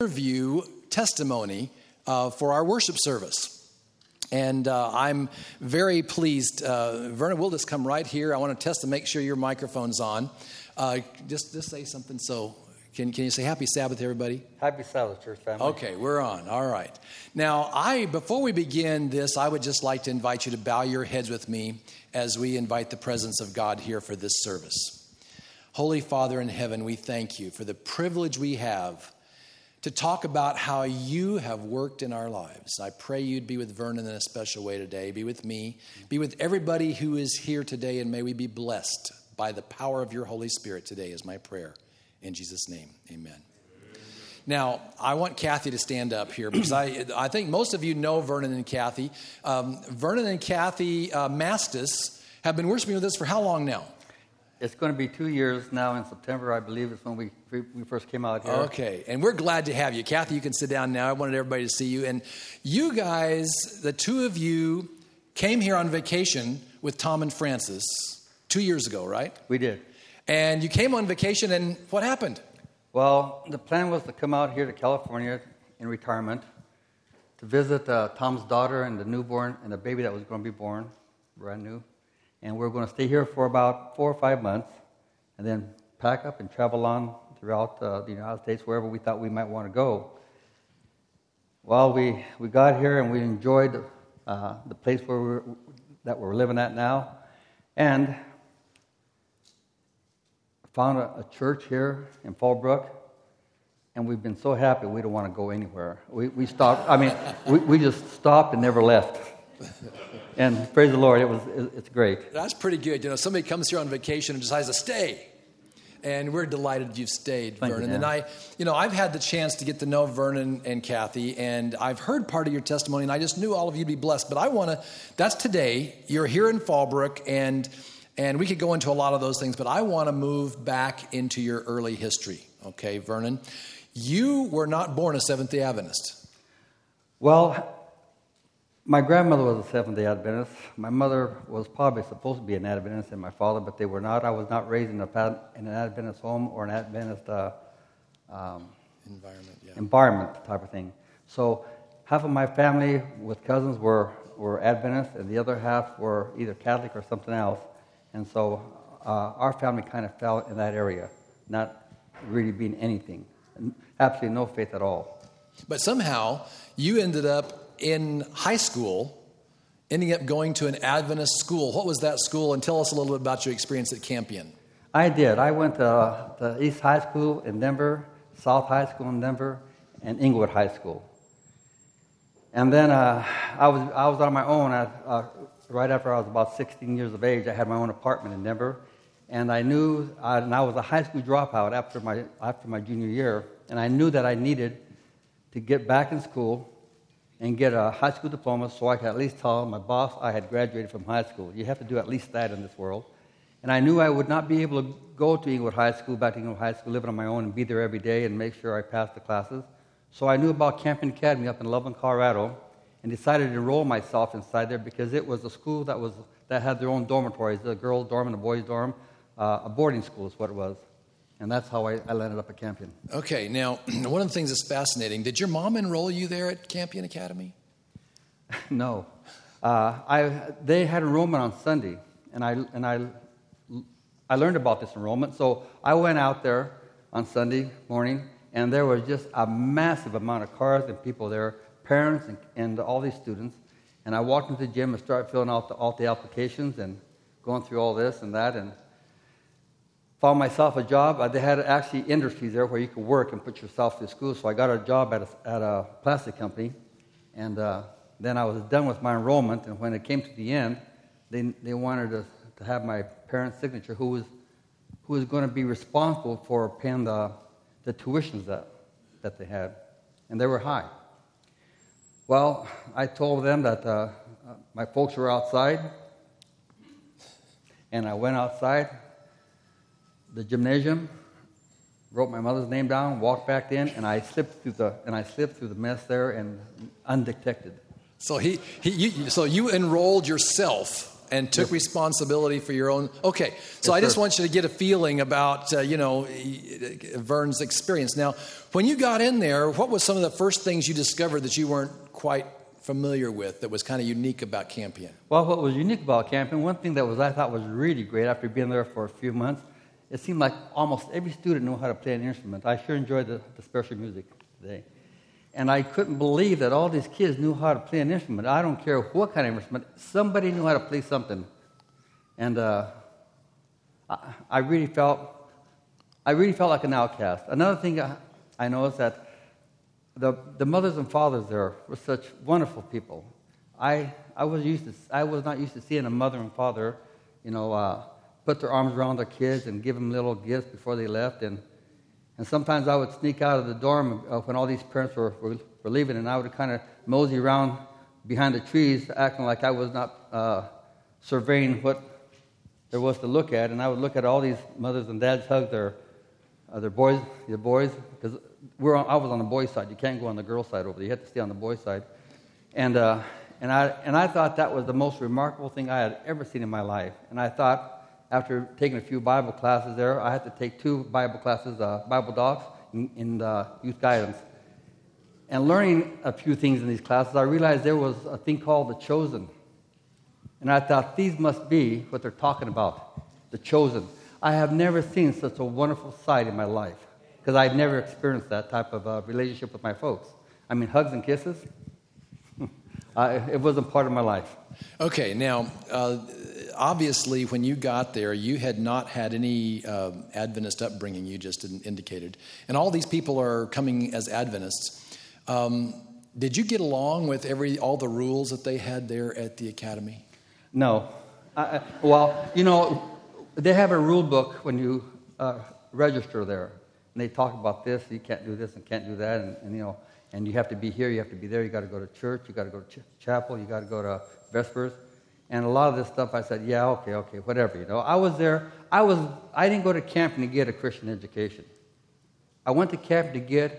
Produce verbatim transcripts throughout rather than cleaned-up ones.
interview testimony uh, for our worship service. And uh, I'm very pleased. Uh, Vernon, we'll just come right here. I want to test to make sure your microphone's on. Uh, just, just say something. So can, can you say Happy Sabbath, everybody? Happy Sabbath, church family. Okay, we're on. All right. Now, I before we begin this, I would just like to invite you to bow your heads with me as we invite the presence of God here for this service. Holy Father in heaven, we thank you for the privilege we have to talk about how you have worked in our lives. I pray you'd be with Vernon in a special way today. Be with me. Be with everybody who is here today, and may we be blessed by the power of your Holy Spirit today is my prayer. In Jesus' name, amen. Now, I want Kathy to stand up here because I I think most of you know Vernon and Kathy. Um, Vernon and Kathy uh, Mastis have been worshiping with us for how long now? It's going to be two years now in September, I believe, is when we we first came out here. Okay, and we're glad to have you. Kathy, you can sit down now. I wanted everybody to see you. And you guys, the two of you, came here on vacation with Tom and Francis two years ago, right? We did. And you came on vacation, and what happened? Well, the plan was to come out here to California in retirement to visit uh, Tom's daughter and the newborn and the baby that was going to be born, brand new. And we're going to stay here for about four or five months and then pack up and travel on throughout uh, the United States, wherever we thought we might want to go. Well, we, we got here and we enjoyed uh, the place where we're, that we're living at now, and found a, a church here in Fallbrook, and we've been so happy we don't want to go anywhere. We, we stopped, I mean, we, we just stopped and never left. And praise the Lord, it was it's great. That's pretty good. You know, somebody comes here on vacation and decides to stay. And we're delighted you've stayed, Thank Vernon. you, and I, you know, I've had the chance to get to know Vernon and Kathy, and I've heard part of your testimony, and I just knew all of you'd be blessed. But I want to, that's today. You're here in Fallbrook, and and we could go into a lot of those things, but I want to move back into your early history. Okay, Vernon? You were not born a Seventh-day Adventist. Well, my grandmother was a Seventh-day Adventist. My mother was probably supposed to be an Adventist and my father, but they were not. I was not raised in, a, in an Adventist home or an Adventist uh, um, environment, yeah. environment type of thing. So half of my family with cousins were, were Adventists, and the other half were either Catholic or something else. And so uh, our family kind of fell in that area, not really being anything. Absolutely no faith at all. But somehow you ended up in high school, ending up going to an Adventist school. What was that school? And tell us a little bit about your experience at Campion. I did. I went to, uh, to East High School in Denver, South High School in Denver, and Inglewood High School. And then uh, I was I was on my own. I, uh, right after I was about sixteen years of age, I had my own apartment in Denver. And I knew, uh, and I was a high school dropout after my after my junior year, and I knew that I needed to get back in school and get a high school diploma so I could at least tell my boss I had graduated from high school. You have to do at least that in this world. And I knew I would not be able to go to Inglewood High School, back to Inglewood High School, living on my own and be there every day and make sure I passed the classes. So I knew about Campion Academy up in Loveland, Colorado, and decided to enroll myself inside there because it was a school that was that had their own dormitories, the girls' dorm and the boys' dorm. Uh, a boarding school is what it was. And that's how I, I landed up at Campion. Okay, now, one of the things that's fascinating, did your mom enroll you there at Campion Academy? No. Uh, I they had enrollment on Sunday, and I and I I learned about this enrollment. So I went out there on Sunday morning, and there was just a massive amount of cars and people there, parents and, and all these students. And I walked into the gym and started filling out the, all the applications and going through all this and that, and found myself a job. Uh, they had actually industries there where you could work and put yourself through school. So I got a job at a, at a plastic company, and uh, then I was done with my enrollment. And when it came to the end, they they wanted to, to have my parents' signature, who was who was going to be responsible for paying the the tuitions that that they had, and they were high. Well, I told them that uh, my folks were outside, and I went outside the gymnasium, wrote my mother's name down, walked back in, and I slipped through the and I slipped through the mess there and undetected. So he, he you, so you enrolled yourself And took Yes. responsibility for your own. Okay, so Yes, I just sir. want you to get a feeling about, uh, you know, Vern's experience. Now, when you got in there, what was some of the first things you discovered that you weren't quite familiar with that was kind of unique about Campion? Well, what was unique about Campion, one thing that was I thought was really great after being there for a few months, it seemed like almost every student knew how to play an instrument. I sure enjoyed the, the special music today. And I couldn't believe that all these kids knew how to play an instrument. I don't care what kind of instrument. Somebody knew how to play something. And uh, I, I really felt, I really felt like an outcast. Another thing I, I noticed that the the mothers and fathers there were such wonderful people. I I was used to I was not used to seeing a mother and father, you know, uh, put their arms around their kids and give them little gifts before they left. And And sometimes I would sneak out of the dorm uh, when all these parents were, were, were leaving, and I would kind of mosey around behind the trees, acting like I was not uh, surveying what there was to look at. And I would look at all these mothers and dads hug their uh, their boys, their boys, because we're on, I was on the boys' side. You can't go on the girls' side over there. You have to stay on the boys' side. And uh, and I and I thought that was the most remarkable thing I had ever seen in my life. And I thought, after taking a few Bible classes there, I had to take two Bible classes, uh, Bible docs, in, in uh, youth guidance. And learning a few things in these classes, I realized there was a thing called the chosen. And I thought, these must be what they're talking about, the chosen. I have never seen such a wonderful sight in my life, because I'd never experienced that type of uh, relationship with my folks. I mean, hugs and kisses, I, it wasn't part of my life. Okay, now, uh, obviously, when you got there, you had not had any uh, Adventist upbringing, you just indicated. And all these people are coming as Adventists. Um, did you get along with every all the rules that they had there at the academy? No. I, well, you know, they have a rule book when you uh, register there. And they talk about this, you can't do this and can't do that. And, and, you know, and you have to be here, you have to be there, you got to go to church, you got to go to ch- chapel, you got to go to Vespers. And a lot of this stuff, I said, yeah, okay, okay, whatever. You know, I was there. I was. I didn't go to camp to get a Christian education. I went to camp to get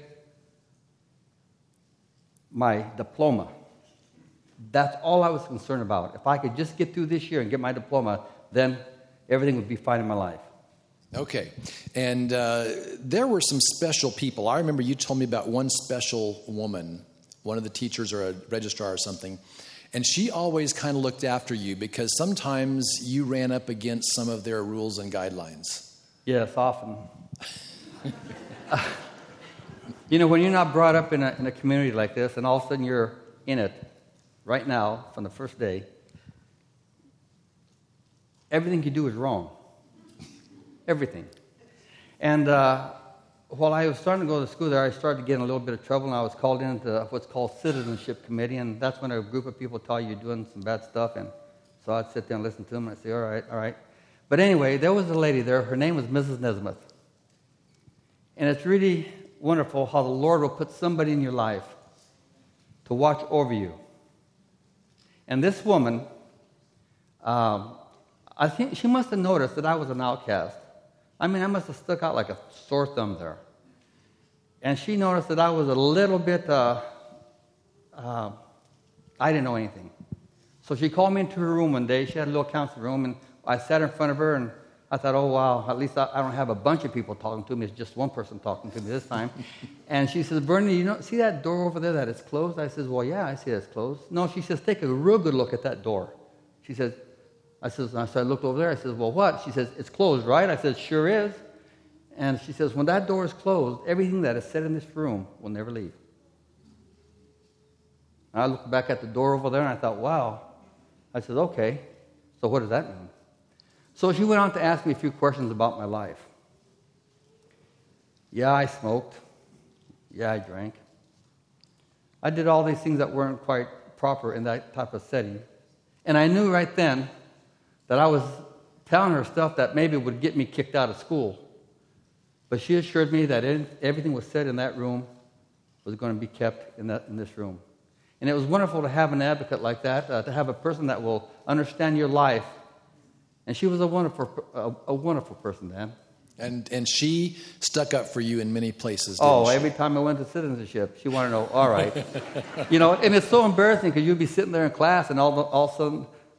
my diploma. That's all I was concerned about. If I could just get through this year and get my diploma, then everything would be fine in my life. Okay. And uh, there were some special people. I remember you told me about one special woman, one of the teachers or a registrar or something. And she always kind of looked after you because sometimes you ran up against some of their rules and guidelines. Yes, often. uh, you know, when you're not brought up in a, in a community like this, and all of a sudden you're in it right now from the first day, everything you do is wrong. Everything. And uh, while I was starting to go to school there, I started to get in a little bit of trouble, and I was called into what's called citizenship committee, and that's when a group of people tell you you're doing some bad stuff, and so I'd sit there and listen to them, and I'd say, all right, all right. But anyway, there was a lady there. Her name was Missus Nesmith. And it's really wonderful how the Lord will put somebody in your life to watch over you. And this woman, um, I think she must have noticed that I was an outcast. I mean, I must have stuck out like a sore thumb there. And she noticed that I was a little bit, uh, uh, I didn't know anything. So she called me into her room one day. She had a little council room, and I sat in front of her, and I thought, oh, wow, at least I, I don't have a bunch of people talking to me. It's just one person talking to me this time. And she says, Bernie, you know, see that door over there that is closed? I says, well, yeah, I see it's closed. No, she says, take a real good look at that door. She says, I says, and so I looked over there. I says, well, what? She says, it's closed, right? I said, sure is. And she says, when that door is closed, everything that is said in this room will never leave. And I looked back at the door over there, and I thought, wow. I said, okay, so what does that mean? So she went on to ask me a few questions about my life. Yeah, I smoked. Yeah, I drank. I did all these things that weren't quite proper in that type of setting. And I knew right then that I was telling her stuff that maybe would get me kicked out of school. But she assured me that everything was said in that room was going to be kept in that in this room. And it was wonderful to have an advocate like that, uh, to have a person that will understand your life. And she was a wonderful, a, a wonderful person, Dan. And and she stuck up for you in many places, didn't Oh, she? every time I went to citizenship, she wanted to know, all right. You know, and it's so embarrassing because you'd be sitting there in class, and all, the, all of a sudden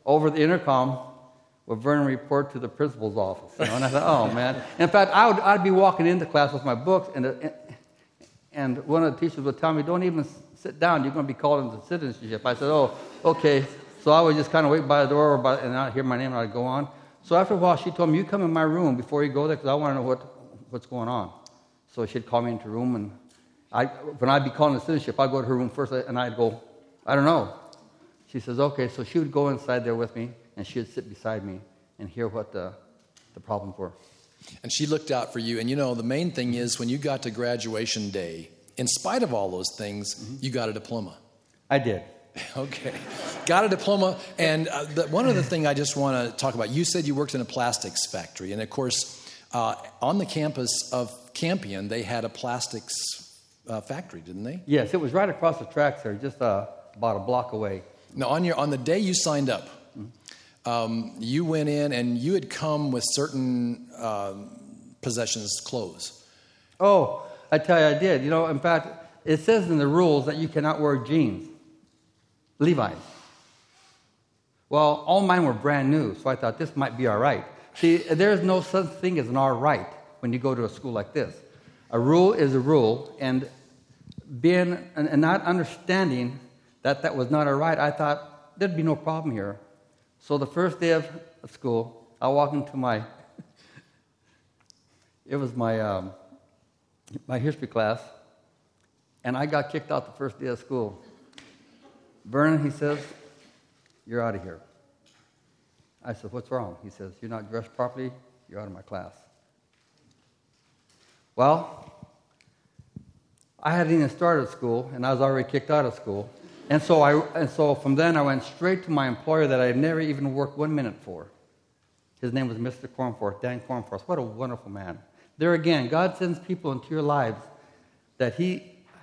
over the intercom, would Vernon report to the principal's office. You know? And I thought, oh, man. In fact, I would, I'd be walking into class with my books, and, and and one of the teachers would tell me, don't even sit down. You're going to be called into citizenship. I said, oh, okay. So I would just kind of wait by the door, or by, and I'd hear my name, and I'd go on. So after a while, she told me, you come in my room before you go there, because I want to know what, what's going on. So she'd call me into her room, and I, when I'd be calling the citizenship, I'd go to her room first, and I'd go, I don't know. She says, okay. So she would go inside there with me, and she would sit beside me and hear what the, the problems were. And she looked out for you. And, you know, the main thing is when you got to graduation day, in spite of all those things, mm-hmm. you got a diploma. I did. Okay. Got a diploma. And uh, the, one other thing I just want to talk about, you said you worked in a plastics factory. And, of course, uh, on the campus of Campion, they had a plastics uh, factory, didn't they? Yes, it was right across the tracks there, just uh, about a block away. Now, on your on the day you signed up, mm-hmm. um, you went in and you had come with certain uh, possessions, clothes. Oh, I tell you, I did. You know, in fact, it says in the rules that you cannot wear jeans. Levi's. Well, all mine were brand new, so I thought this might be all right. See, there's no such thing as an all right when you go to a school like this. A rule is a rule, and being and, and not understanding that that was not all right, I thought there'd be no problem here. So the first day of school, I walked into my, it was my um, my history class, and I got kicked out the first day of school. Vernon, he says, you're out of here. I said, what's wrong? He says, you're not dressed properly, you're out of my class. Well, I hadn't even started school, and I was already kicked out of school. And so I, and so from then I went straight to my employer that I had never even worked one minute for. His name was Mister Cornforth, Dan Cornforth. What a wonderful man. There again, God sends people into your lives that He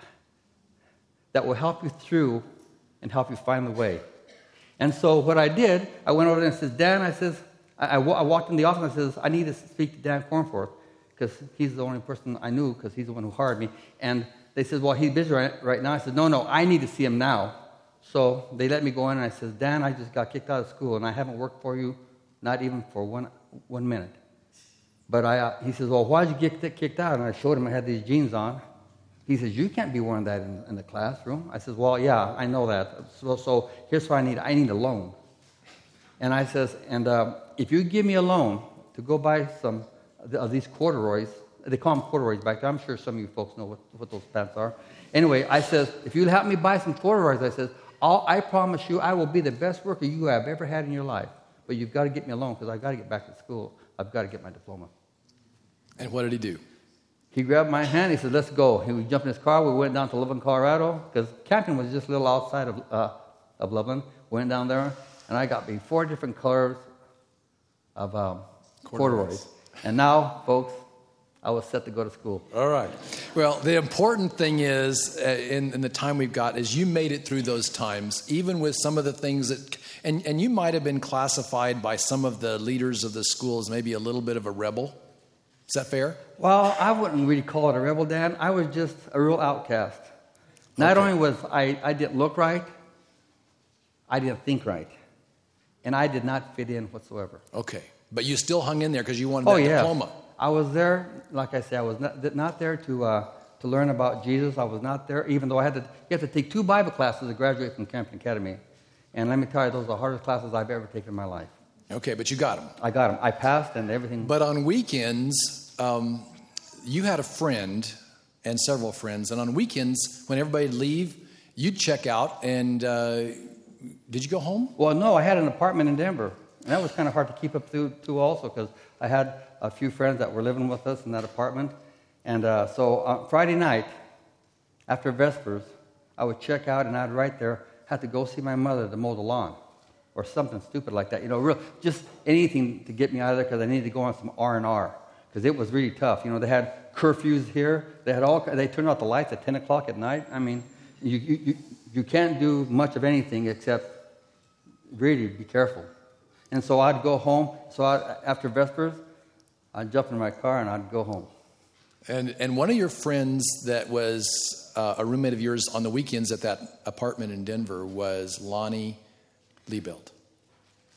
that will help you through and help you find the way. And so what I did, I went over there and said, Dan, I says, I, I, I walked in the office and I says, I need to speak to Dan Cornforth because he's the only person I knew because he's the one who hired me. And they said, well, he's busy right, right now. I said, no, no, I need to see him now. So they let me go in and I said, Dan, I just got kicked out of school and I haven't worked for you, not even for one one minute. But I, uh, he says, well, why did you get kicked out? And I showed him I had these jeans on. He says, you can't be wearing that in, in the classroom. I says, well, yeah, I know that. So, so here's what I need. I need a loan. And I says, and uh, if you give me a loan to go buy some of these corduroys, they call them corduroys back there. I'm sure some of you folks know what, what those pants are. Anyway, I says, if you'll help me buy some corduroys, I says, I'll, I promise you I will be the best worker you have ever had in your life. But you've got to get me a loan because I've got to get back to school. I've got to get my diploma. And what did he do? He grabbed my hand. He said, let's go. He would jump in his car. We went down to Loveland, Colorado, because Campion was just a little outside of, uh, of Loveland. Went down there, and I got me four different colors of um, corduroys. corduroys. And now, folks, I was set to go to school. All right. Well, the important thing is, uh, in, in the time we've got, is you made it through those times, even with some of the things that, and, and you might have been classified by some of the leaders of the school as maybe a little bit of a rebel. Is that fair? Well, I wouldn't really call it a rebel, Dan. I was just a real outcast. Not okay. only was I, I didn't look right, I didn't think right. And I did not fit in whatsoever. Okay. But you still hung in there because you wanted oh, that yeah. diploma. I was there, like I said, I was not, not there to uh, to learn about Jesus. I was not there, even though I had to, you have to take two Bible classes to graduate from Campion Academy. And let me tell you, those are the hardest classes I've ever taken in my life. Okay, but you got them. I got them. I passed and everything. But on weekends, um, you had a friend and several friends. And on weekends, when everybody would leave, you'd check out. And uh, did you go home? Well, no, I had an apartment in Denver. And that was kind of hard to keep up to, to also because I had a few friends that were living with us in that apartment. And uh, so uh, Friday night, after Vespers, I would check out and I'd right there have to go see my mother to mow the lawn. Or something stupid like that, you know, real, just anything to get me out of there because I needed to go on some R and R because it was really tough. You know, they had curfews here. They had all. They turned out the lights at ten o'clock at night. I mean, you you you, you can't do much of anything except really be careful. And so I'd go home. So I, after Vespers, I'd jump in my car and I'd go home. And and one of your friends that was uh, a roommate of yours on the weekends at that apartment in Denver was Lonnie Liebelt.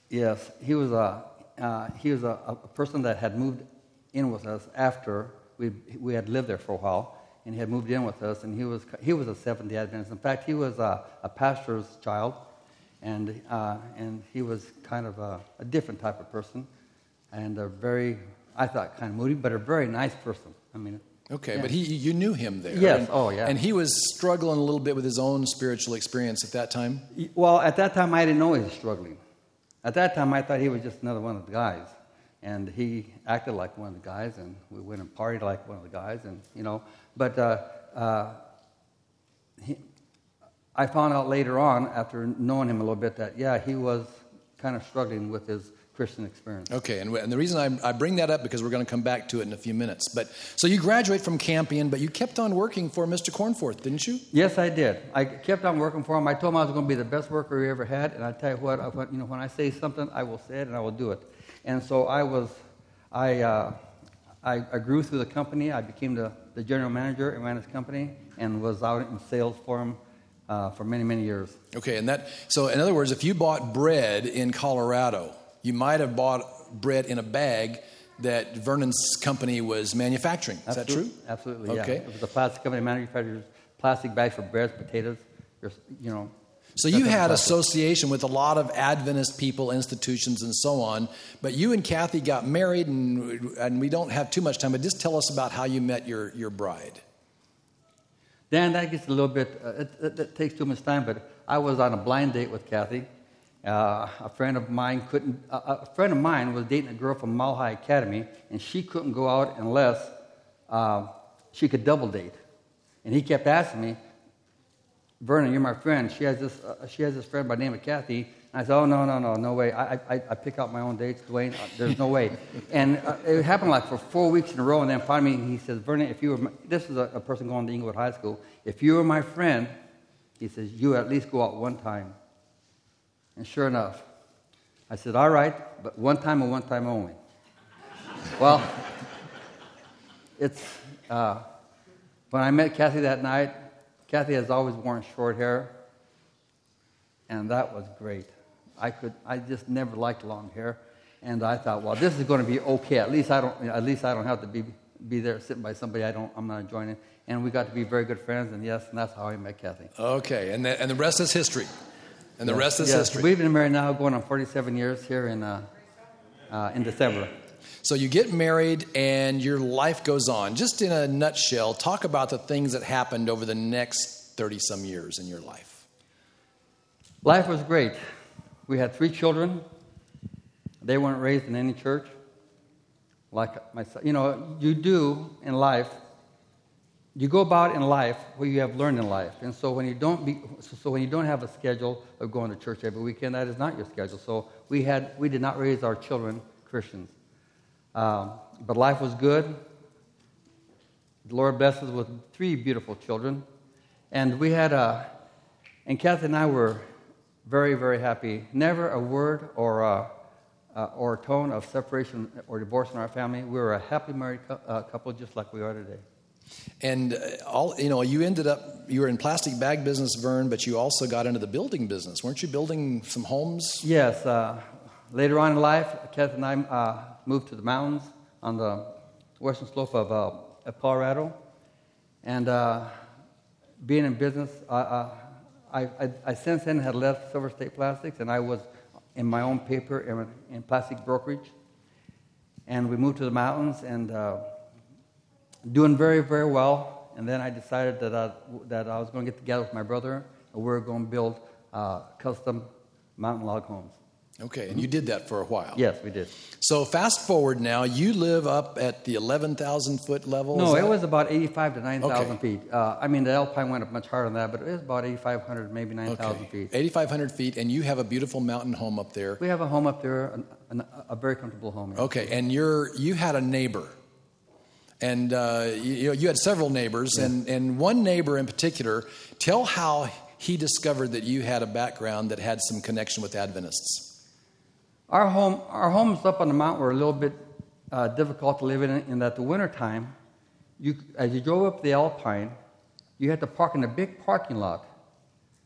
Yes, he was a uh, he was a, a person that had moved in with us after we we had lived there for a while, and he had moved in with us, and he was he was a Seventh-day Adventist. In fact, he was a, a pastor's child, and uh, and he was kind of a, a different type of person, and a very, I thought, kind of moody, but a very nice person. I mean. Okay, yeah. but he you knew him there. Yes. And, oh, yeah. And he was struggling a little bit with his own spiritual experience at that time? Well, at that time, I didn't know he was struggling. At that time, I thought he was just another one of the guys. And he acted like one of the guys, and we went and partied like one of the guys, and, you know. But uh, uh, he, I found out later on, after knowing him a little bit, that, yeah, he was kind of struggling with his Christian experience. Okay, and, and the reason I, I bring that up because we're going to come back to it in a few minutes. But so you graduate from Campion, but you kept on working for Mister Cornforth, didn't you? Yes, I did. I kept on working for him. I told him I was going to be the best worker he ever had, and I tell you what, I, you know, when I say something, I will say it and I will do it. And so I was, I, uh, I, I grew through the company. I became the, the general manager and ran his company, and was out in sales for him uh, for many, many years. Okay, and that so in other words, if you bought bread in Colorado, you might have bought bread in a bag that Vernon's company was manufacturing. Is Absolutely. that true? Absolutely, okay. yeah. It was a plastic company manufactures plastic bags for bread, potatoes, you know. So you had association with a lot of Adventist people, institutions, and so on. But you and Kathy got married, and and we don't have too much time, but just tell us about how you met your, your bride. Dan, that gets a little bit, uh, it, it, it takes too much time, but I was on a blind date with Kathy. Uh, a friend of mine couldn't. Uh, a friend of mine was dating a girl from Mile High Academy, and she couldn't go out unless uh, she could double date. And he kept asking me, "Vernon, you're my friend. She has this. Uh, she has this friend by the name of Kathy." And I said, "Oh no, no, no, no way. I, I, I pick out my own dates, Dwayne. Uh, there's no way." And uh, it happened like for four weeks in a row. And then finally, he says, "Vernon, if you were my, this is a, a person going to Inglewood High School. If you were my friend," he says, "you at least go out one time." And sure enough, I said, "All right, but one time and one time only." Well, it's uh, when I met Kathy that night. Kathy has always worn short hair, and that was great. I could, I just never liked long hair, and I thought, well, this is going to be okay. At least I don't, at least I don't have to be be there sitting by somebody I don't, I'm not enjoying it. And we got to be very good friends, and yes, and that's how I met Kathy. Okay, and the, and the rest is history. And the yes, rest is yes. history. We've been married now going on forty-seven years here in uh, uh, in December. So you get married and your life goes on. Just in a nutshell, talk about the things that happened over the next thirty-some years in your life. Life was great. We had three children. They weren't raised in any church. Like myself, you know, you do in life. You go about in life what you have learned in life, and so when you don't be, so when you don't have a schedule of going to church every weekend, that is not your schedule. So we had, we did not raise our children Christians, um, but life was good. The Lord blessed us with three beautiful children, and we had a, and Kathy and I were very, very happy. Never a word or a, uh, or a tone of separation or divorce in our family. We were a happily married cu- uh, couple, just like we are today. And uh, all you know, you ended up, you were in plastic bag business, Vern, but you also got into the building business. Weren't you building some homes? Yes. Uh, later on in life, Kath and I uh, moved to the mountains on the western slope of, uh, of Colorado. And uh, being in business, uh, uh, I, I, I since then had left Silver State Plastics, and I was in my own paper in, in plastic brokerage. And we moved to the mountains, and uh, doing very, very well, and then I decided that I, that I was going to get together with my brother, and we were going to build uh, custom mountain log homes. Okay, and you did that for a while. Yes, we did. So fast forward now, you live up at the eleven thousand foot level? No, it was about eighty-five to nine thousand okay. feet. Uh, I mean, the Alpine went up much higher than that, but it was about eighty-five hundred, maybe nine thousand okay. feet. eighty-five hundred feet, and you have a beautiful mountain home up there. We have a home up there, an, an, a very comfortable home. Here. Okay, and you're you had a neighbor. And uh, you, you had several neighbors, yes. and, and one neighbor in particular, tell how he discovered that you had a background that had some connection with Adventists. Our home, our homes up on the mountain were a little bit uh, difficult to live in, in that the wintertime, you, as you drove up the Alpine, you had to park in a big parking lot.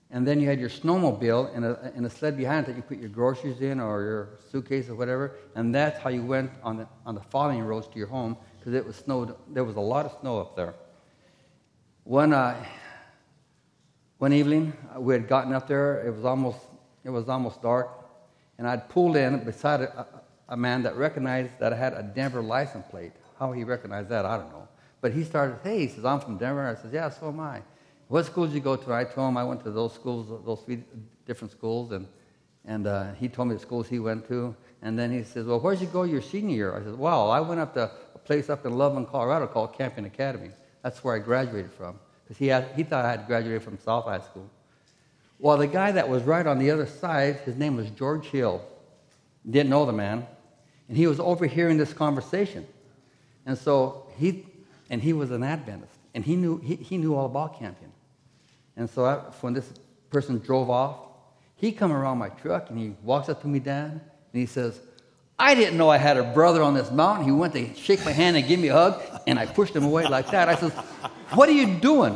And then you had your snowmobile and a, and a sled behind it that you put your groceries in or your suitcase or whatever. And that's how you went on the on the following roads to your home because it was snowed. There was a lot of snow up there. One uh, one evening we had gotten up there. It was almost it was almost dark, and I'd pulled in beside a, a man that recognized that I had a Denver license plate. How he recognized that, I don't know. But he started, hey, he says, I'm from Denver. I said, yeah, so am I. What schools did you go to? I told him I went to those schools, those three different schools, and and uh, he told me the schools he went to. And then he says, well, where'd you go your senior year? I said, well, I went up to a place up in Loveland, Colorado called Campion Academy. That's where I graduated from. Because he had, he thought I had graduated from South High School. Well, the guy that was right on the other side, his name was George Hill. Didn't know the man. And he was overhearing this conversation. And so he, and he was an Adventist. And he knew, he, he knew all about Campion. And so I, when this person drove off, he come around my truck and he walks up to me, Dad, and he says, I didn't know I had a brother on this mountain. He went to shake my hand and give me a hug, and I pushed him away like that. I says, what are you doing?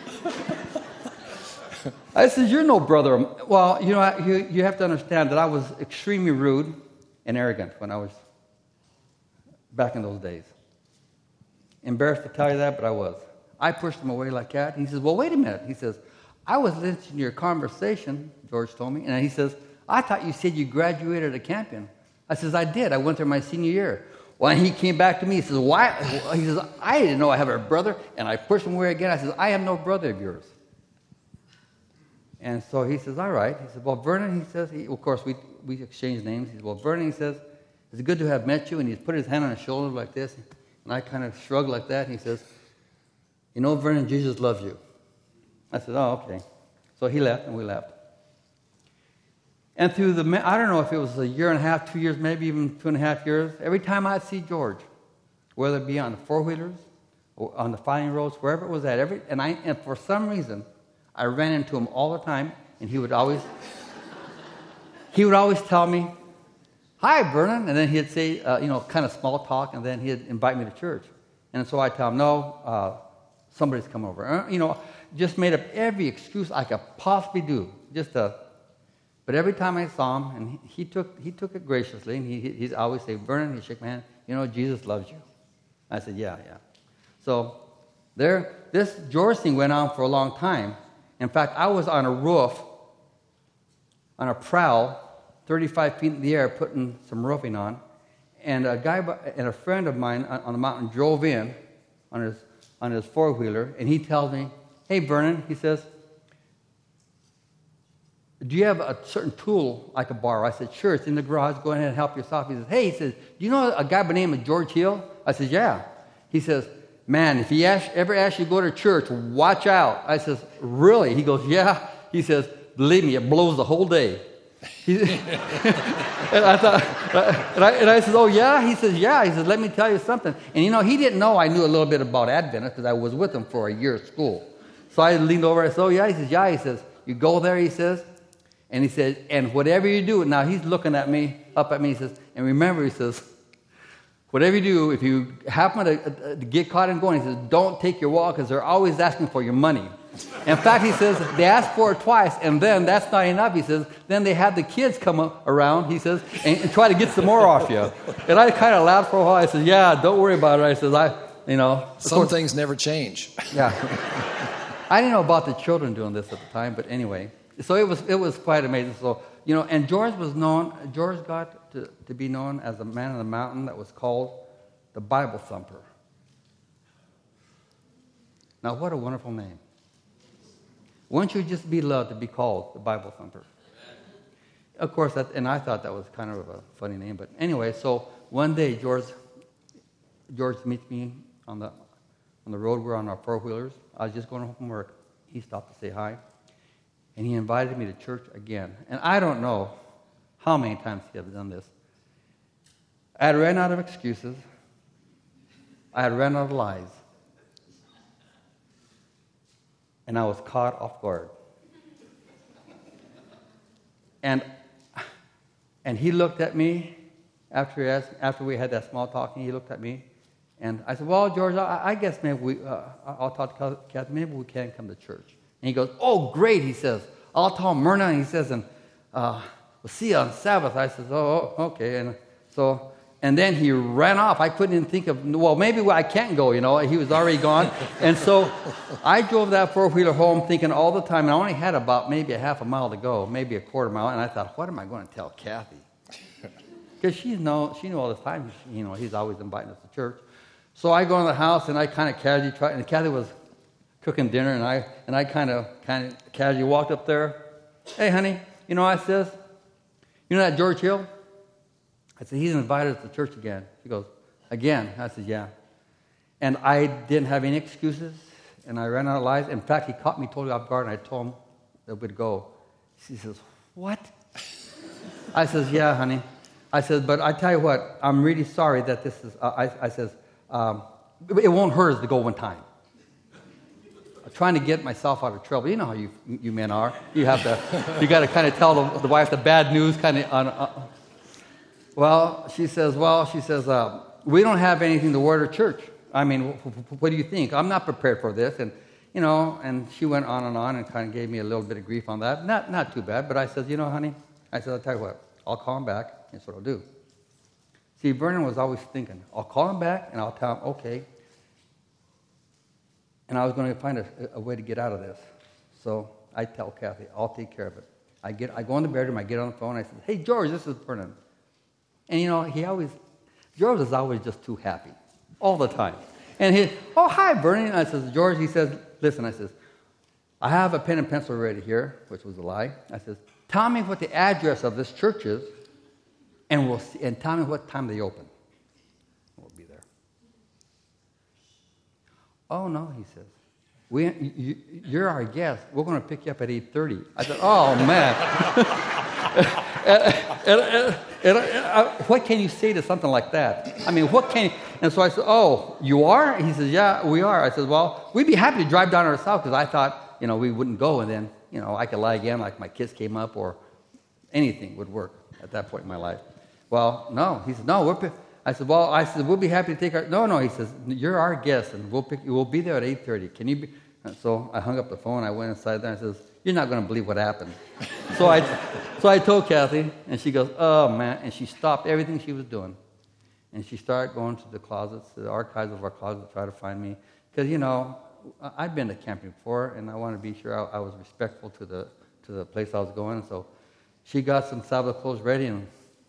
I says, you're no brother. Well, you know, you, you have to understand that I was extremely rude and arrogant when I was back in those days. Embarrassed to tell you that, but I was. I pushed him away like that. And he says, well, wait a minute. He says, I was listening to your conversation, George told me. And he says, I thought you said you graduated at Campion. I says, I did. I went there my senior year. Well, and he came back to me. He says, why? He says, I didn't know I have a brother. And I pushed him away again. I says, I have no brother of yours. And so he says, all right. He says, well, Vernon, he says, he, of course, we we exchanged names. He says, well, Vernon, he says, it's good to have met you. And he put his hand on his shoulder like this. And I kind of shrugged like that. And he says, you know, Vernon, Jesus loves you. I said, oh, okay. So he left, and we left. And through the, I don't know if it was a year and a half, two years, maybe even two and a half years, every time I'd see George, whether it be on the four-wheelers or on the fighting roads, wherever it was at, every, and I, and for some reason, I ran into him all the time, and he would always, he would always tell me, hi, Vernon, and then he'd say, uh, you know, kind of small talk, and then he'd invite me to church. And so I'd tell him, no, uh, somebody's come over. Uh, you know, just made up every excuse I could possibly do, just to, but every time I saw him, and he, he took he took it graciously, and he, he'd always say, Vernon, he'd shake my hand, you know, Jesus loves you. I said, yeah, yeah. So there, this George thing went on for a long time. In fact, I was on a roof, on a prow, thirty-five feet in the air, putting some roofing on, and a guy and a friend of mine on the mountain drove in on his on his four-wheeler, and he tells me, hey, Vernon, he says, do you have a certain tool I could borrow? I said, sure, it's in the garage. Go ahead and help yourself. He says, hey, he says, do you know a guy by the name of George Hill? I said, yeah. He says, man, if he ask, ever asks you to go to church, watch out. I says, really? He goes, yeah. He says, believe me, it blows the whole day. He, and I thought, and I, and I said, oh, yeah? He says, yeah. He says, let me tell you something. And, you know, he didn't know I knew a little bit about Adventist because I was with him for a year at school. So I leaned over and I said, oh, yeah? He says, yeah. He says, you go there, he says, and he says, and whatever you do, now he's looking at me, up at me, he says, and remember, he says, whatever you do, if you happen to, uh, to get caught in going, he says, don't take your wallet because they're always asking for your money. In fact, he says, they ask for it twice, and then that's not enough, he says. Then they have the kids come around, he says, and, and try to get some more off you. And I kind of laughed for a while. I said, yeah, don't worry about it. I said, I, you know. Some course, things never change. Yeah. I didn't know about the children doing this at the time, but anyway. So it was it was quite amazing. So, you know, and George was known, George got to, to be known as a man of the mountain that was called the Bible Thumper. Now, what a wonderful name. Wouldn't you just be loved to be called the Bible Thumper? Of course, that, and I thought that was kind of a funny name. But anyway, so one day, George George meets me on the on the road. We're on our four-wheelers. I was just going home from work. He stopped to say hi. And he invited me to church again. And I don't know how many times he had done this. I had ran out of excuses. I had ran out of lies. And I was caught off guard. And and he looked at me after he asked, after we had that small talk, and he looked at me. And I said, well, George, I, I guess maybe we, uh, I'll talk to Kathy, maybe we can come to church. And he goes, oh, great, he says. I'll tell Myrna. And he says, and uh, we'll see you on Sabbath. I says, oh, okay. And so, and then he ran off. I couldn't even think of, well, maybe I can't go, you know. He was already gone. And so I drove that four-wheeler home thinking all the time, and I only had about maybe a half a mile to go, maybe a quarter mile. And I thought, what am I going to tell Kathy? Because she know she knew all the time, you know, he's always inviting us to church. So I go in the house and I kind of casually try, and Kathy was cooking dinner, and I and I kind of kind of casually walked up there. Hey, honey, you know, I says, you know that George Hill? I said, he's invited us to church again. She goes, again? I said, yeah. And I didn't have any excuses, and I ran out of lies. In fact, he caught me totally off guard, and I told him that we'd go. She says, what? I says, yeah, honey. I said, but I tell you what, I'm really sorry that this is, uh, I, I says, um, it won't hurt us to go one time. I'm trying to get myself out of trouble. You know how you you men are. You have to, you got to kind of tell the, the wife the bad news, kind of. On, uh, well, she says, well, she says, uh, we don't have anything to wear to church. I mean, what do you think? I'm not prepared for this. And, you know, and she went on and on and kind of gave me a little bit of grief on that. Not not too bad, but I said, you know, honey, I said, I'll tell you what, I'll call him back. That's what I'll do. See, Vernon was always thinking, I'll call him back and I'll tell him, okay. And I was going to find a, a way to get out of this. So I tell Kathy, I'll take care of it. I get, I go in the bedroom, I get on the phone, I say, hey, George, this is Vernon. And, you know, he always, George is always just too happy, all the time. And he, oh, hi, Vernon. And I says, George, he says, listen, I says, I have a pen and pencil ready here, which was a lie. I says, tell me what the address of this church is, and we'll see, and tell me what time they open. We'll be there. Oh, no, he says. We, you, you're our guest. We're going to pick you up at eight thirty. I said, oh, man. and, and, and, and, and, uh, what can you say to something like that? I mean, what can you... And so I said, oh, you are? He says, yeah, we are. I said, well, we'd be happy to drive down ourselves because I thought, you know, we wouldn't go and then, you know, I could lie again like my kids came up or anything would work at that point in my life. Well, no. He said, no, we're... I said, well, I said, we'll be happy to take our... No, no, he says, you're our guest, and we'll pick you. We'll be there at eight thirty. Can you be... And so I hung up the phone. I went inside there, and I says, you're not going to believe what happened. so I so I told Kathy, and she goes, oh, man. And she stopped everything she was doing. And she started going to the closets, the archives of our closet to try to find me. Because, you know, I'd been to camping before, and I wanted to be sure I, I was respectful to the to the place I was going. So she got some Sabbath clothes ready, and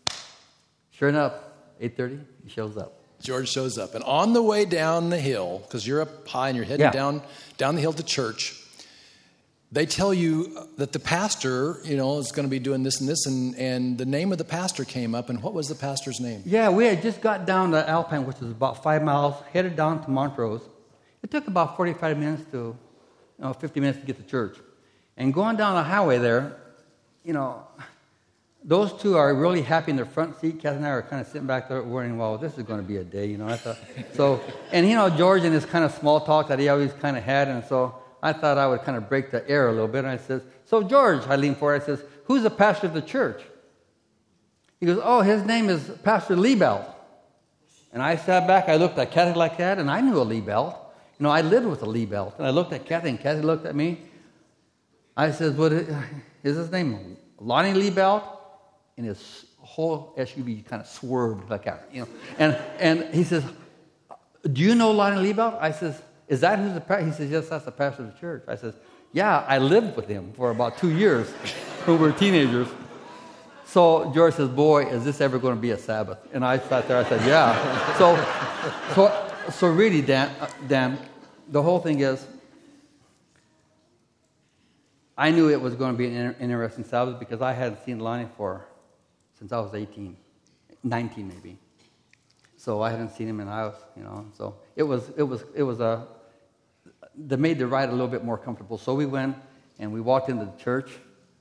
sure enough, eight thirty, he shows up. George shows up. And on the way down the hill, because you're up high and you're heading Yeah. down down the hill to church, they tell you that the pastor, you know, is going to be doing this and this, and, and the name of the pastor came up. And what was the pastor's name? Yeah, we had just got down to Alpine, which is about five miles, headed down to Montrose. It took about forty-five minutes to, you know, fifty minutes to get to church. And going down the highway there, you know, those two are really happy in their front seat. Kathy and I are kind of sitting back there worrying, well, this is going to be a day, you know. I thought, so, and, you know, George and his kind of small talk that he always kind of had, and so I thought I would kind of break the air a little bit. And I says, so, George, I leaned forward, I says, who's the pastor of the church? He goes, oh, his name is Pastor Liebelt. And I sat back, I looked at Kathy like that, and I knew a Liebelt. You know, I lived with a Liebelt. And I looked at Kathy, and Kathy looked at me. I said, what is his name? Lonnie Liebelt? And his whole S U V kind of swerved like that, you know. And and he says, do you know Lonnie Liebelt? I says, is that who's the pastor? He says, yes, that's the pastor of the church. I says, yeah, I lived with him for about two years when we were teenagers. So George says, boy, is this ever going to be a Sabbath? And I sat there, I said, yeah. So so so really, Dan, uh, Dan, the whole thing is, I knew it was going to be an inter- interesting Sabbath because I hadn't seen Lonnie for since I was eighteen, nineteen maybe. So I hadn't seen him, and I was, you know, so it was, it was, it was a, they made the ride a little bit more comfortable. So we went, and we walked into the church,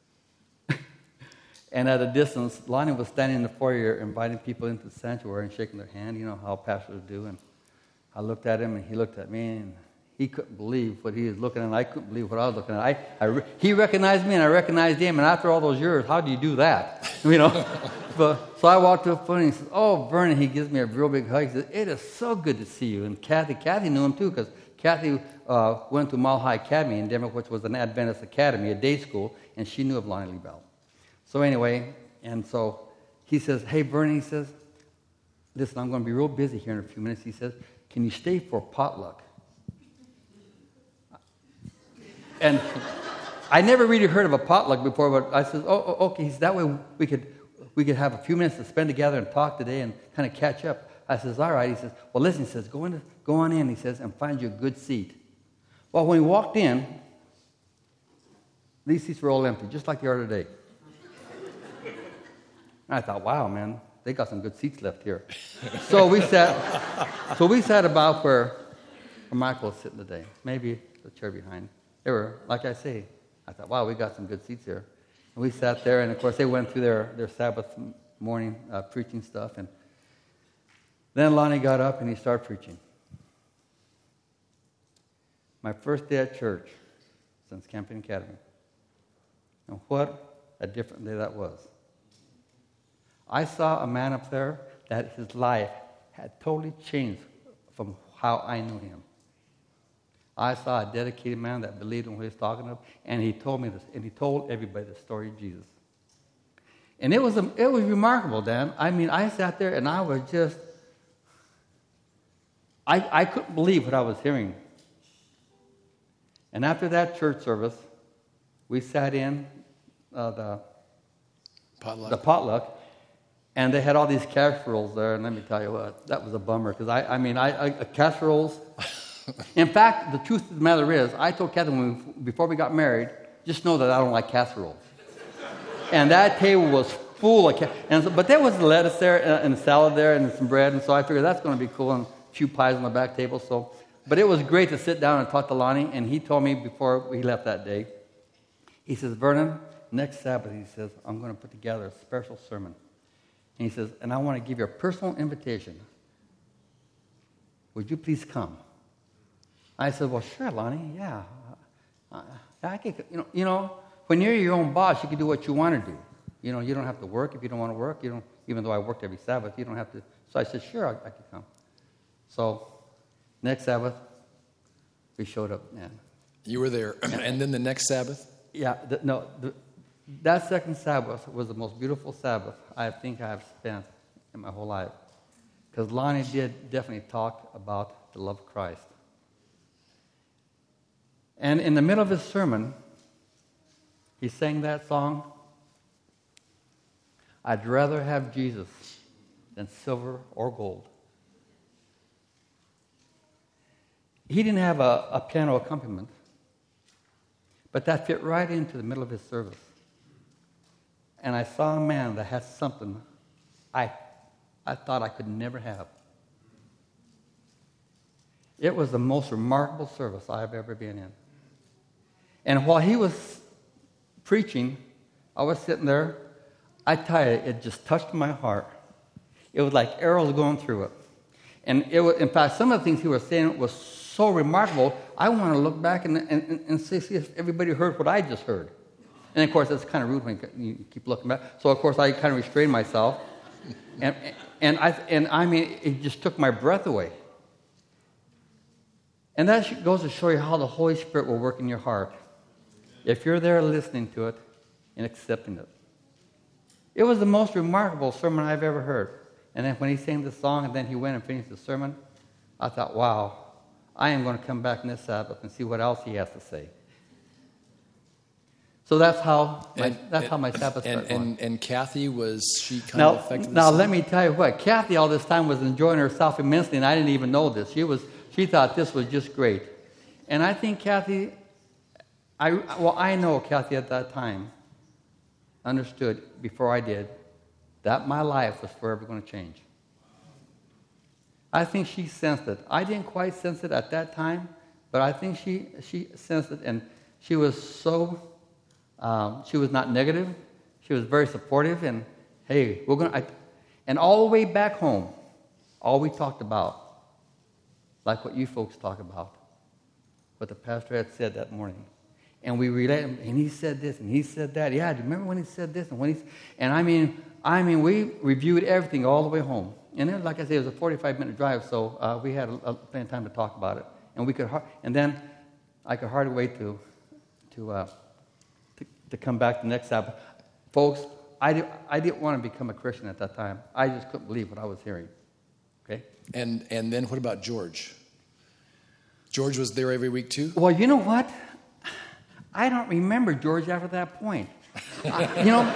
and at a distance, Lonnie was standing in the foyer inviting people into the sanctuary and shaking their hand, you know, how pastors do. And I looked at him, and he looked at me, and he couldn't believe what he was looking at, and I couldn't believe what I was looking at. I, I, he recognized me, and I recognized him, and after all those years, how do you do that? You know? but, so I walked to the phone, and he says, oh, Vernon, he gives me a real big hug. He says, it is so good to see you. And Kathy, Kathy knew him, too, because Kathy uh, went to Mile High Academy in Denver, which was an Adventist academy, a day school, and she knew of Lonnie Liebelt. So anyway, and so he says, hey, Bernie, he says, listen, I'm going to be real busy here in a few minutes. He says, can you stay for potluck? And I never really heard of a potluck before, but I said, oh, oh okay, that way we could we could have a few minutes to spend together and talk today and kind of catch up. I says, all right. He says, well, listen, he says, go, in, go on in, he says, and find you a good seat. Well, when we walked in, these seats were all empty, just like they are today. And I thought, wow, man, they got some good seats left here. So we sat, so we sat about where Michael was sitting today, maybe the chair behind. They were, like I say, I thought, wow, we got some good seats here. And we sat there, and of course, they went through their, their Sabbath morning uh, preaching stuff. And then Lonnie got up and he started preaching. My first day at church since Camping Academy. And what a different day that was. I saw a man up there that his life had totally changed from how I knew him. I saw a dedicated man that believed in what he was talking about, and he told me this, and he told everybody the story of Jesus. And it was a, it was remarkable, Dan. I mean, I sat there and I was just, I, I couldn't believe what I was hearing. And after that church service, we sat in uh, the potluck. the potluck, and they had all these casseroles there. And let me tell you what, that was a bummer because I, I mean, I, I casseroles. In fact, the truth of the matter is, I told Kathy when we, before we got married, just know that I don't like casseroles. And that table was full of casseroles. But there was lettuce there and a salad there and some bread, and so I figured that's going to be cool, and a few pies on the back table. So, but it was great to sit down and talk to Lonnie, and he told me before we left that day, he says, Vernon, next Sabbath, he says, I'm going to put together a special sermon. And he says, and I want to give you a personal invitation. Would you please come? I said, well, sure, Lonnie, yeah. Uh, I can, you know, you know, when you're your own boss, you can do what you want to do. You know, you don't have to work if you don't want to work. You don't, even though I worked every Sabbath, you don't have to. So I said, sure, I, I can come. So next Sabbath, we showed up, man. You were there. And then the next Sabbath? Yeah, the, no, the, that second Sabbath was the most beautiful Sabbath I think I've spent in my whole life. Because Lonnie did definitely talk about the love of Christ. And in the middle of his sermon, he sang that song, I'd rather have Jesus than silver or gold. He didn't have a, a piano accompaniment, but that fit right into the middle of his service. And I saw a man that had something I, I thought I could never have. It was the most remarkable service I've ever been in. And while he was preaching, I was sitting there. I tell you, it just touched my heart. It was like arrows going through it. And it was, in fact, some of the things he was saying was so remarkable, I want to look back and, and, and see, see if everybody heard what I just heard. And, of course, it's kind of rude when you keep looking back. So, of course, I kind of restrained myself. And, and, I, and I mean, it just took my breath away. And that goes to show you how the Holy Spirit will work in your heart if you're there listening to it and accepting it. It was the most remarkable sermon I've ever heard. And then when he sang the song and then he went and finished the sermon, I thought, wow, I am going to come back this Sabbath and see what else he has to say. So that's how my, and, that's and, how my Sabbath and, started. And, and Kathy, was she kind now, of affected? Now, let me tell you what. Kathy all this time was enjoying herself immensely, and I didn't even know this. She was, she thought this was just great. And I think Kathy, I well, I know Kathy at that time understood before I did that my life was forever going to change. I think she sensed it. I didn't quite sense it at that time, but I think she she sensed it, and she was so. Um, she was not negative. She was very supportive, and hey, we're gonna. I, and all the way back home, all we talked about, like what you folks talk about, what the pastor had said that morning, and we related. And he said this, and he said that. Yeah, do you remember when he said this, and when he? And I mean, I mean, we reviewed everything all the way home. And then, like I said, it was a forty-five minute drive, so uh, we had a, a, plenty of time to talk about it. and we could, har- and then I could hardly wait to, to, uh, to, to come back the next Sabbath. Folks, I, di- I didn't want to become a Christian at that time. I just couldn't believe what I was hearing. Okay? And and then what about George? George was there every week too? Well, you know what? I don't remember George after that point. I, you know,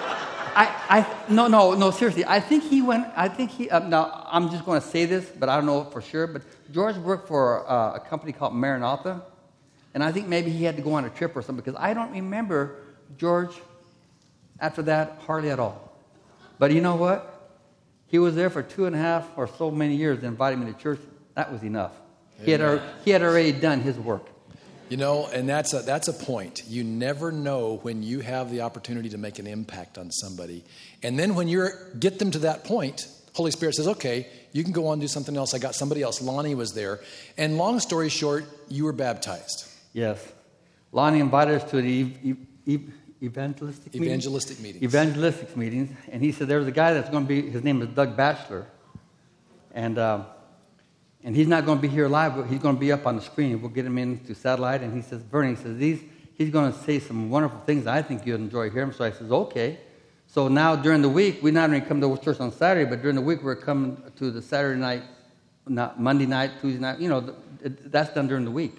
I, I, no, no, no, seriously. I think he went, I think he, uh, now I'm just going to say this, but I don't know for sure, but George worked for uh, a company called Maranatha, and I think maybe he had to go on a trip or something, because I don't remember George after that hardly at all. But you know what? He was there for two and a half or so many years and invited me to church. That was enough. He had, al- he had already done his work. You know, and that's a, that's a point. You never know when you have the opportunity to make an impact on somebody. And then when you get them to that point, Holy Spirit says, okay, you can go on and do something else. I got somebody else. Lonnie was there. And long story short, you were baptized. Yes. Lonnie invited us to the ev- ev- evangelistic meeting? Evangelistic meetings. Evangelistic meetings. And he said, there's a guy that's going to be, his name is Doug Batchelor. And... Uh, And he's not going to be here live, but he's going to be up on the screen. We'll get him into satellite. And he says, Bernie, he says, these, he's going to say some wonderful things. I think you'll enjoy hearing him. So I says, okay. So now during the week, we not only come to church on Saturday, but during the week we're coming to the Saturday night, not Monday night, Tuesday night. You know, that's done during the week.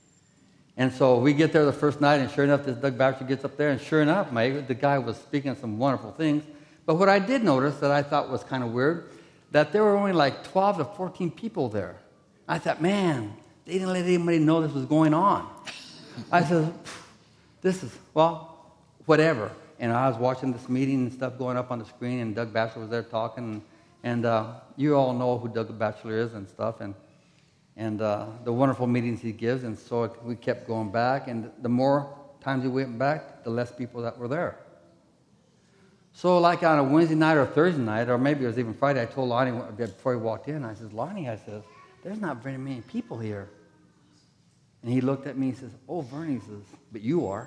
And so we get there the first night, and sure enough, this Doug Baxter gets up there, and sure enough, my, the guy was speaking some wonderful things. But what I did notice that I thought was kind of weird, that there were only like twelve to fourteen people there. I thought, man, they didn't let anybody know this was going on. I said, this is, well, whatever. And I was watching this meeting and stuff going up on the screen, and Doug Batchelor was there talking. And, and uh, you all know who Doug Batchelor is and stuff, and, and uh, the wonderful meetings he gives. And so we kept going back. And the more times we went back, the less people that were there. So like on a Wednesday night or Thursday night, or maybe it was even Friday, I told Lonnie before he walked in, I said, Lonnie, I said, there's not very many people here. And he looked at me and says, oh, Vernie, he says, but you are.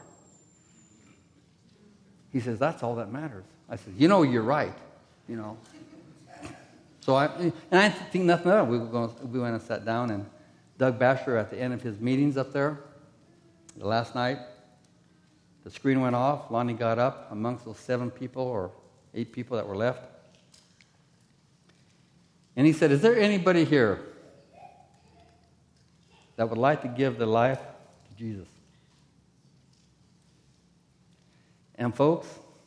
He says, that's all that matters. I said, you know, you're right, you know. So I, and I didn't think nothing of it. We, were going, we went and sat down, and Doug Batchelor, at the end of his meetings up there, the last night, the screen went off. Lonnie got up amongst those seven people or eight people that were left. And he said, is there anybody here that would like to give their life to Jesus? And folks,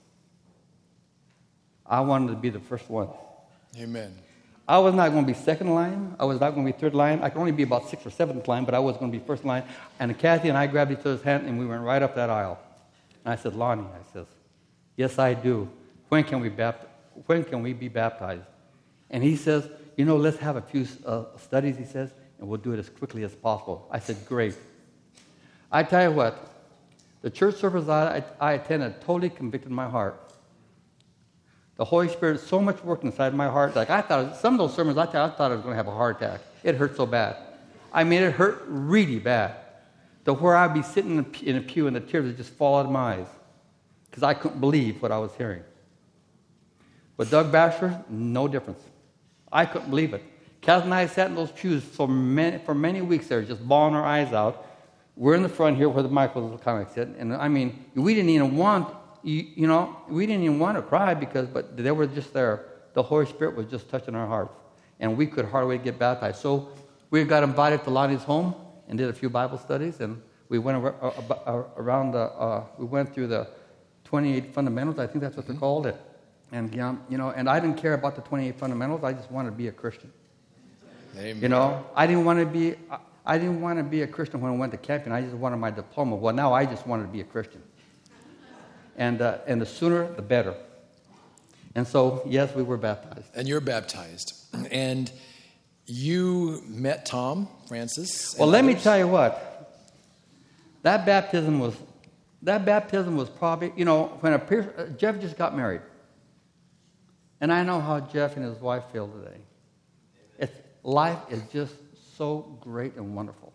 I wanted to be the first one. Amen. I was not going to be second line. I was not going to be third line. I could only be about sixth or seventh line, but I was going to be first line. And Kathy and I grabbed each other's hand, and we went right up that aisle. And I said, Lonnie, I says, yes, I do. When can we bapt- When can we be baptized? And he says, you know, let's have a few uh, studies, he says, and we'll do it as quickly as possible. I said, great. I tell you what, the church service I, I attended totally convicted my heart. The Holy Spirit so much worked inside my heart. Like I thought, some of those sermons, I thought I, thought I was going to have a heart attack. It hurt so bad. I mean, it hurt really bad. To where I'd be sitting in a, pew, in a pew and the tears would just fall out of my eyes. Because I couldn't believe what I was hearing. But Doug Batchelor, no difference. I couldn't believe it. Kaz and I sat in those pews for many, for many weeks there, just bawling our eyes out. We're in the front here where the Michael comics sit. And I mean, we didn't even want, you, you know, we didn't even want to cry because, but they were just there. The Holy Spirit was just touching our hearts. And we could hardly get baptized. So we got invited to Lonnie's home and did a few Bible studies. And we went around the, uh, we went through the twenty-eight fundamentals. I think that's what they called it. And, you know, and I didn't care about the twenty-eight fundamentals. I just wanted to be a Christian. Amen. You know, I didn't want to be, I didn't want to be a Christian when I went to camping. I just wanted my diploma. Well, now I just wanted to be a Christian. And uh, and the sooner, the better. And so, yes, we were baptized. And you're baptized. And you met Tom Francis. Well, let others. me tell you what. That baptism was, that baptism was probably, you know, when a uh, Jeff just got married. And I know how Jeff and his wife feel today. It's, life is just so great and wonderful.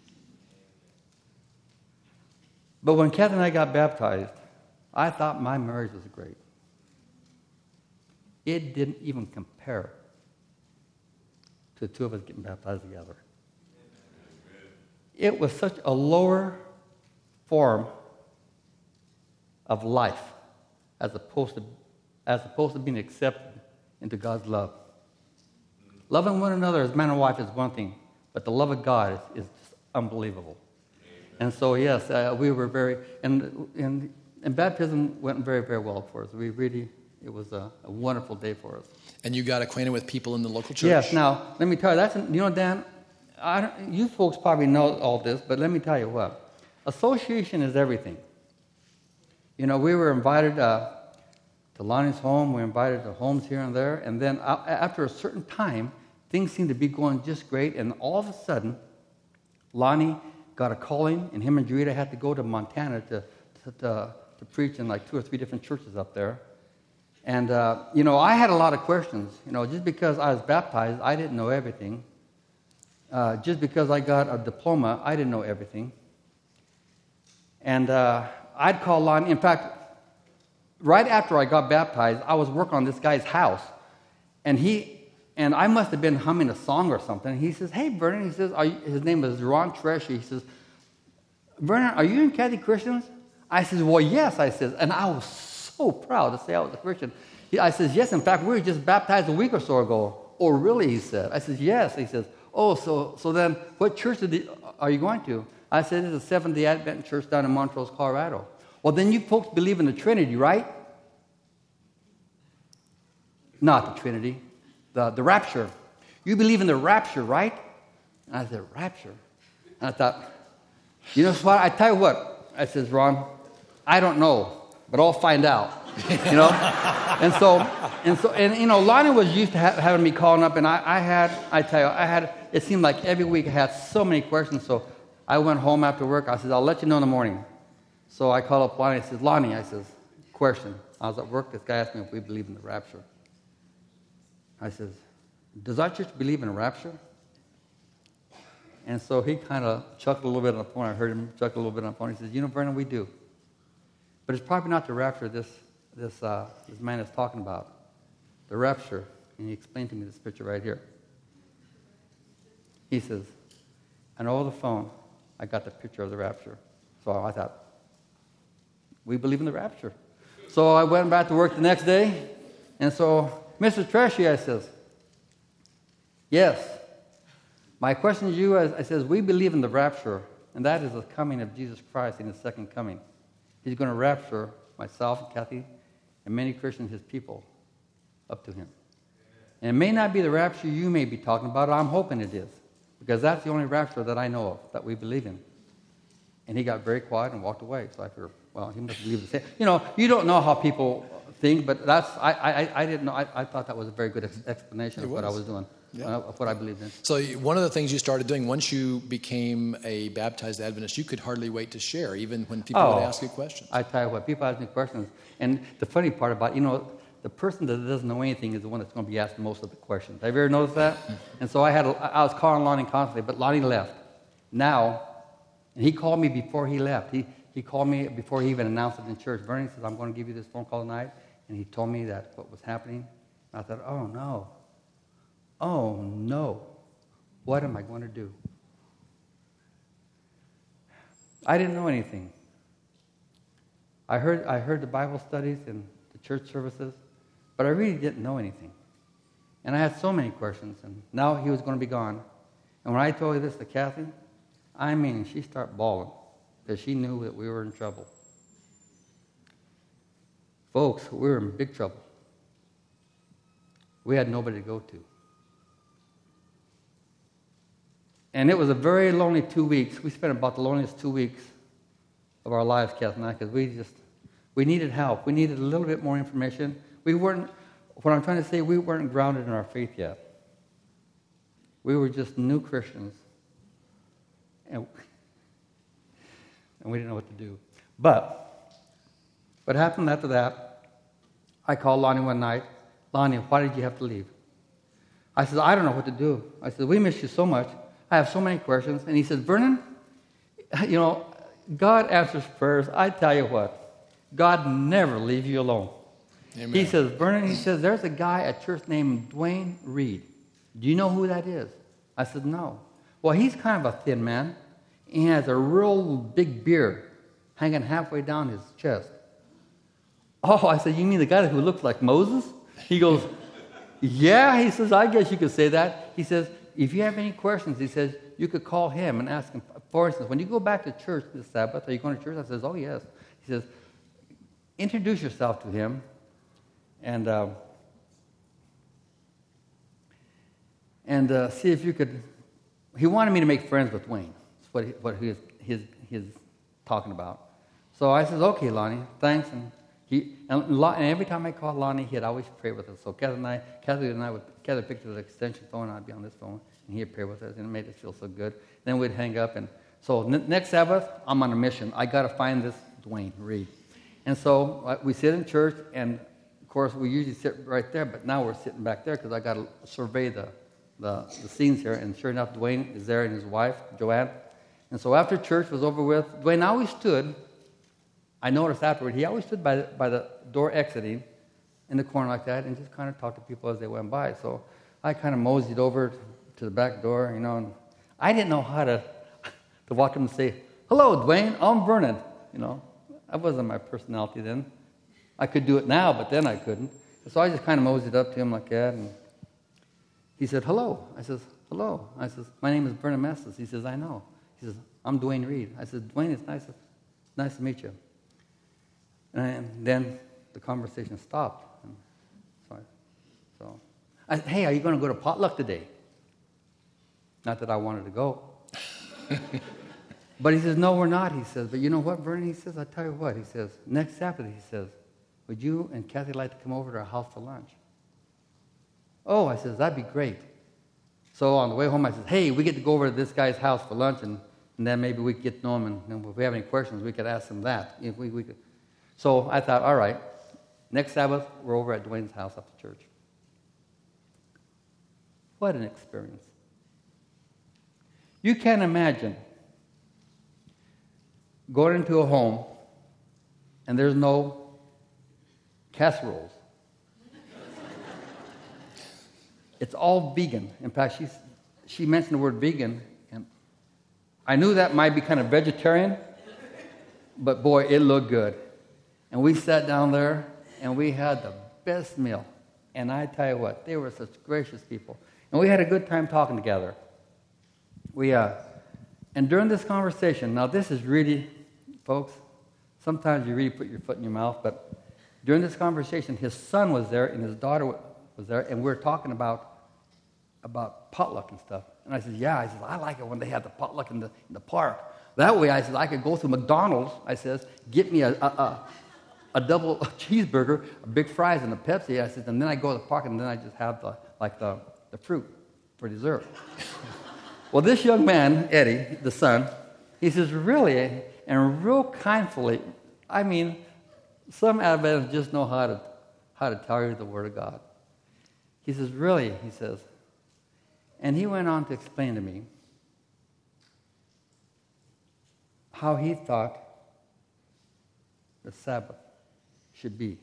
But when Kathy and I got baptized, I thought my marriage was great. It didn't even compare to the two of us getting baptized together. it was such a lower form of life as opposed to as opposed to being accepted into God's love. Loving one another as man and wife is one thing, but the love of God is, is just unbelievable. And so, yes, uh, we were very, and, and and baptism went very, very well for us. We really, it was a, a wonderful day for us. And you got acquainted with people in the local church? Yes. Now, let me tell you, that's, you know, Dan, I don't, you folks probably know all this, but let me tell you what. Association is everything. You know, we were invited uh, to Lonnie's home. We were invited to homes here and there. And then uh, after a certain time, things seemed to be going just great. And all of a sudden, Lonnie got a calling, and him and Jarita had to go to Montana to, to, to, to preach in like two or three different churches up there. And, uh, you know, I had a lot of questions. You know, just because I was baptized, I didn't know everything. Uh, just because I got a diploma, I didn't know everything. And uh, I'd call Lonnie. In fact, right after I got baptized, I was working on this guy's house. And he, and I must have been humming a song or something. He says, "Hey, Vernon," he says, are you, his name is Ron Treshy. He says, "Vernon, are you and Kathy Christians?" I says, "Well, yes," I says. And I was so proud to say I was a Christian. He, I says, "Yes, in fact, we were just baptized a week or so ago." "Oh, really?" he said. I says, "Yes." He says, "Oh, so so then what church did the, are you going to?" I said, "It's a Seventh-day Adventist church down in Montrose, Colorado." "Well, then you folks believe in the Trinity, right?" "Not the Trinity, the, the rapture." "You believe in the rapture, right?" And I said, "Rapture?" And I thought, you know what? I tell you what, I says, "Ron, I don't know, but I'll find out." You know? and so, and so, and you know, Lonnie was used to ha- having me calling up, and I, I had, I tell you, I had, it seemed like every week I had so many questions, so I went home after work. I said, "I'll let you know in the morning." So I called up Lonnie. I said, "Lonnie," I says, "question." I was at work. This guy asked me if we believe in the rapture. I says, "Does our church believe in the rapture?" And so he kind of chuckled a little bit on the phone. I heard him chuckle a little bit on the phone. He says, "You know, Vernon, we do. But it's probably not the rapture this this uh, this man is talking about. The rapture." And he explained to me this picture right here. He says, "And over the phone, I got the picture of the rapture." So I thought, we believe in the rapture. So I went back to work the next day. And so, "Mister Treshy," I says, "Yes. My question to you is," I says, "we believe in the rapture, and that is the coming of Jesus Christ in his second coming. He's going to rapture myself and Kathy and many Christians, his people, up to him. And it may not be the rapture you may be talking about. I'm hoping it is, because that's the only rapture that I know of that we believe in." And he got very quiet and walked away. So I figured, well, he must believe the same. You know, you don't know how people think, but that's I I, I didn't know. I, I thought that was a very good ex- explanation It of was. what I was doing, Yeah. uh, of what I believed in. So one of the things you started doing once you became a baptized Adventist, you could hardly wait to share, even when people Oh, would ask you questions. I tell you what, people ask me questions. And the funny part about, you know, the person that doesn't know anything is the one that's going to be asked most of the questions. Have you ever noticed that? And so I had, a, I was calling Lonnie constantly, but Lonnie left. Now, and he called me before he left. He he called me before he even announced it in church. Vernon says, "I'm going to give you this phone call tonight." And he told me that what was happening. And I thought, oh, no. Oh, no. What am I going to do? I didn't know anything. I heard I heard the Bible studies and the church services, but I really didn't know anything. And I had so many questions, and now he was going to be gone. And when I told this to Kathy, I mean, she started bawling because she knew that we were in trouble. Folks, we were in big trouble. We had nobody to go to. And it was a very lonely two weeks. We spent about the loneliest two weeks of our lives, Kathy and I, because we just, we needed help. We needed a little bit more information. We weren't, what I'm trying to say, we weren't grounded in our faith yet. We were just new Christians. And, and we didn't know what to do. But what happened after that, I called Lonnie one night. "Lonnie, why did you have to leave?" I said, "I don't know what to do." I said, "We miss you so much. I have so many questions." And he said, "Vernon, you know, God answers prayers. I tell you what, God never leaves you alone." Amen. He says, "Vernon," he says, "there's a guy at church named Dwayne Reed. Do you know who that is?" I said, "No." "Well, he's kind of a thin man. He has a real big beard hanging halfway down his chest. Oh, I said, you mean the guy who looks like Moses? He goes, yeah. He says, I guess you could say that. He says, if you have any questions, he says, you could call him and ask him. For instance, when you go back to church this Sabbath, are you going to church? I says, oh, yes. He says, introduce yourself to him. And uh, and uh, see if you could. He wanted me to make friends with Dwayne. That's what he, what he was, his his talking about. So I says, okay, Lonnie, thanks. And he and, and every time I called Lonnie, he'd always pray with us. So Kathy and I, Kathy and I would Kathy picked up the extension phone, and I'd be on this phone, and he'd pray with us, and it made us feel so good. Then we'd hang up, and so n- next Sabbath, I'm on a mission. I got to find this Dwayne Reed, and so uh, we sit in church, and of course we usually sit right there, but now we're sitting back there because I got to survey the. The, the scenes here, and sure enough, Dwayne is there and his wife, Joanne. And so after church was over with, Dwayne always stood, I noticed afterward, he always stood by the, by the door exiting in the corner like that and just kind of talked to people as they went by. So I kind of moseyed over to the back door, you know, and I didn't know how to, to walk up and say, hello, Dwayne, I'm Vernon. You know, that wasn't my personality then. I could do it now, but then I couldn't. So I just kind of moseyed up to him like that, and he said, hello. I says, hello. I says, my name is Vernon Messes. He says, I know. He says, I'm Dwayne Reed. I said, Dwayne, it's nice, nice to meet you. And then the conversation stopped. And so, so I said, hey, are you going to go to potluck today? Not that I wanted to go. But he says, no, we're not. He says, but you know what, Vernon? He says, I'll tell you what. He says, next Sabbath, he says, would you and Kathy like to come over to our house for lunch? Oh, I says, that'd be great. So on the way home, I said, hey, we get to go over to this guy's house for lunch, and, and then maybe we could get to know him, and, and if we have any questions, we could ask him that. If we, we could. So I thought, all right, next Sabbath, we're over at Dwayne's house after church. What an experience. You can't imagine going into a home, and there's no casseroles. It's all vegan. In fact, she she mentioned the word vegan, and I knew that might be kind of vegetarian, but boy, it looked good. And we sat down there, and we had the best meal. And I tell you what, they were such gracious people. And we had a good time talking together. We uh, and during this conversation, now this is really, folks, sometimes you really put your foot in your mouth, but during this conversation, his son was there, and his daughter was there, and we were talking about about potluck and stuff. And I said, yeah, I said, I like it when they have the potluck in the in the park. That way, I said, I could go through McDonald's, I says, get me a a, a, a double cheeseburger, a big fries, and a Pepsi. I said, and then I go to the park, and then I just have the like the, the fruit for dessert. Well, this young man, Eddie, the son, he says, really, and real kindly, I mean, some Adventists just know how to how to tell you the Word of God. He says, really, he says. And he went on to explain to me how he thought the Sabbath should be.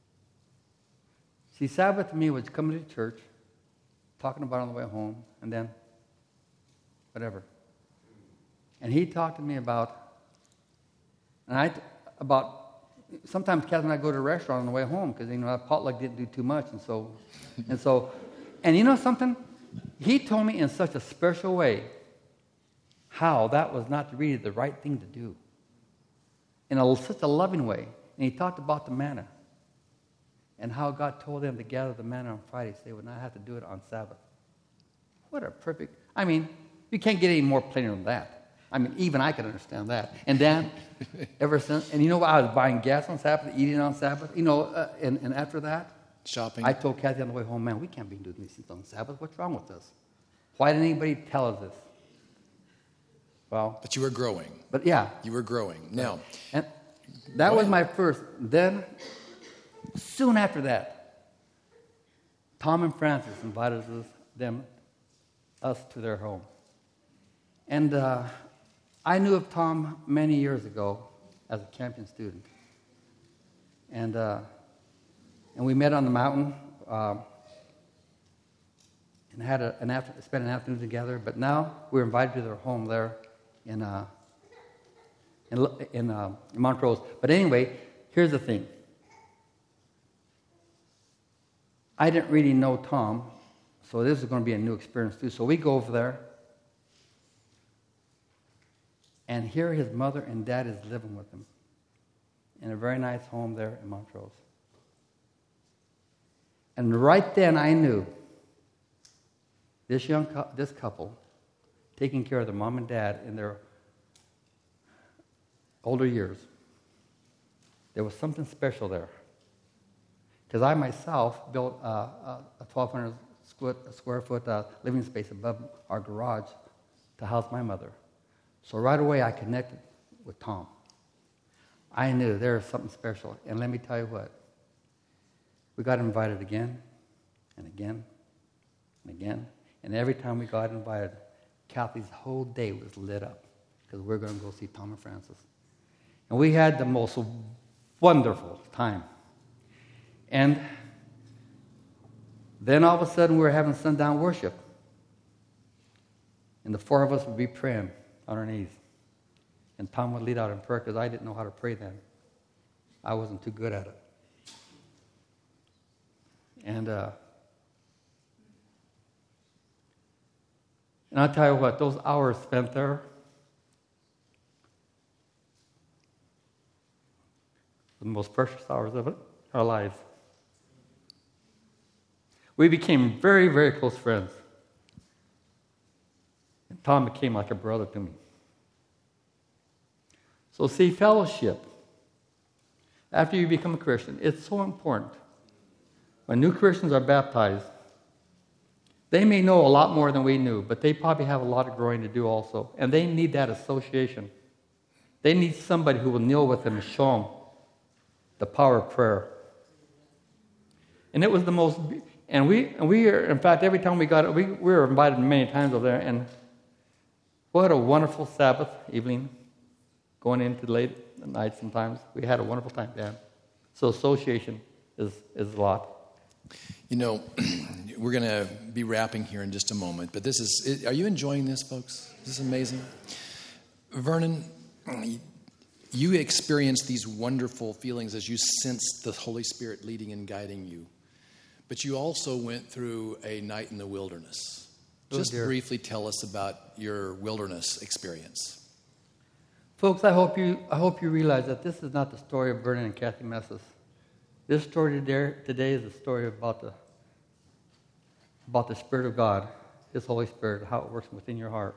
See, Sabbath to me was coming to church, talking about it on the way home, and then whatever. And he talked to me about, and I, about, sometimes Kathy and I go to a restaurant on the way home because, you know, that potluck didn't do too much, and so, and so, and you know something? He told me in such a special way how that was not really the right thing to do. In a, such a loving way. And he talked about the manna and how God told them to gather the manna on Friday so they would not have to do it on Sabbath. What a perfect, I mean, you can't get any more plainer than that. I mean, even I can understand that. And Dan, ever since, and you know what, I was buying gas on Sabbath, eating on Sabbath, you know, uh, and, and after that, shopping. I told Kathy on the way home, man, we can't be doing these things on Sabbath. What's wrong with us? Why didn't anybody tell us this? Well, but you were growing. But yeah. You were growing. Now. And that was my first. Then, soon after that, Tom and Francis invited us, them, us to their home. And uh, I knew of Tom many years ago as a Campion student. And uh, and we met on the mountain uh, and had a, an after, spent an afternoon together. But now we're invited to their home there in uh, in, in, uh, in Montrose. But anyway, here's the thing. I didn't really know Tom, so this is going to be a new experience too. So we go over there, and here his mother and dad is living with him in a very nice home there in Montrose. And right then I knew this young this couple taking care of their mom and dad in their older years, there was something special there. Because I myself built uh, a twelve hundred square, square foot uh, living space above our garage to house my mother. So right away I connected with Tom. I knew there was something special. And let me tell you what, we got invited again and again and again. And every time we got invited, Kathy's whole day was lit up because we're going to go see Tom and Frances. And we had the most wonderful time. And then all of a sudden we were having sundown worship. And the four of us would be praying on our knees. And Tom would lead out in prayer because I didn't know how to pray then. I wasn't too good at it. And uh, and I'll tell you what, those hours spent there, the most precious hours of it, our lives. We became very, very close friends. And Tom became like a brother to me. So see, fellowship, after you become a Christian, it's so important. When new Christians are baptized, they may know a lot more than we knew, but they probably have a lot of growing to do also. And they need that association. They need somebody who will kneel with them and show them the power of prayer. And it was the most, and we, and we are, in fact, every time we got it, we, we were invited many times over there, and what a wonderful Sabbath evening, going into late at night sometimes. We had a wonderful time, Dan. So association is, is a lot. You know, we're going to be wrapping here in just a moment, but this is, are you enjoying this, folks? This is amazing. Vernon, you experienced these wonderful feelings as you sensed the Holy Spirit leading and guiding you, but you also went through a night in the wilderness. Oh, just dear. briefly tell us about your wilderness experience. Folks, I hope you I hope you realize that this is not the story of Vernon and Kathy Messes. This story today, today is a story about the about the Spirit of God, His Holy Spirit, how it works within your heart.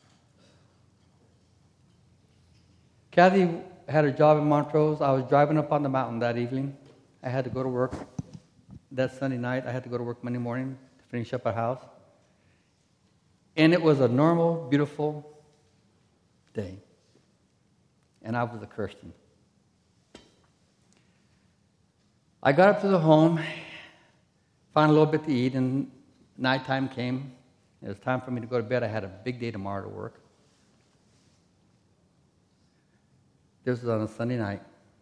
Kathy had a job in Montrose. I was driving up on the mountain that evening. I had to go to work that Sunday night. I had to go to work Monday morning to finish up our house. And it was a normal, beautiful day. And I was a Christian. I got up to the home, found a little bit to eat, and nighttime came. It was time for me to go to bed. I had a big day tomorrow to work. This was on a Sunday night.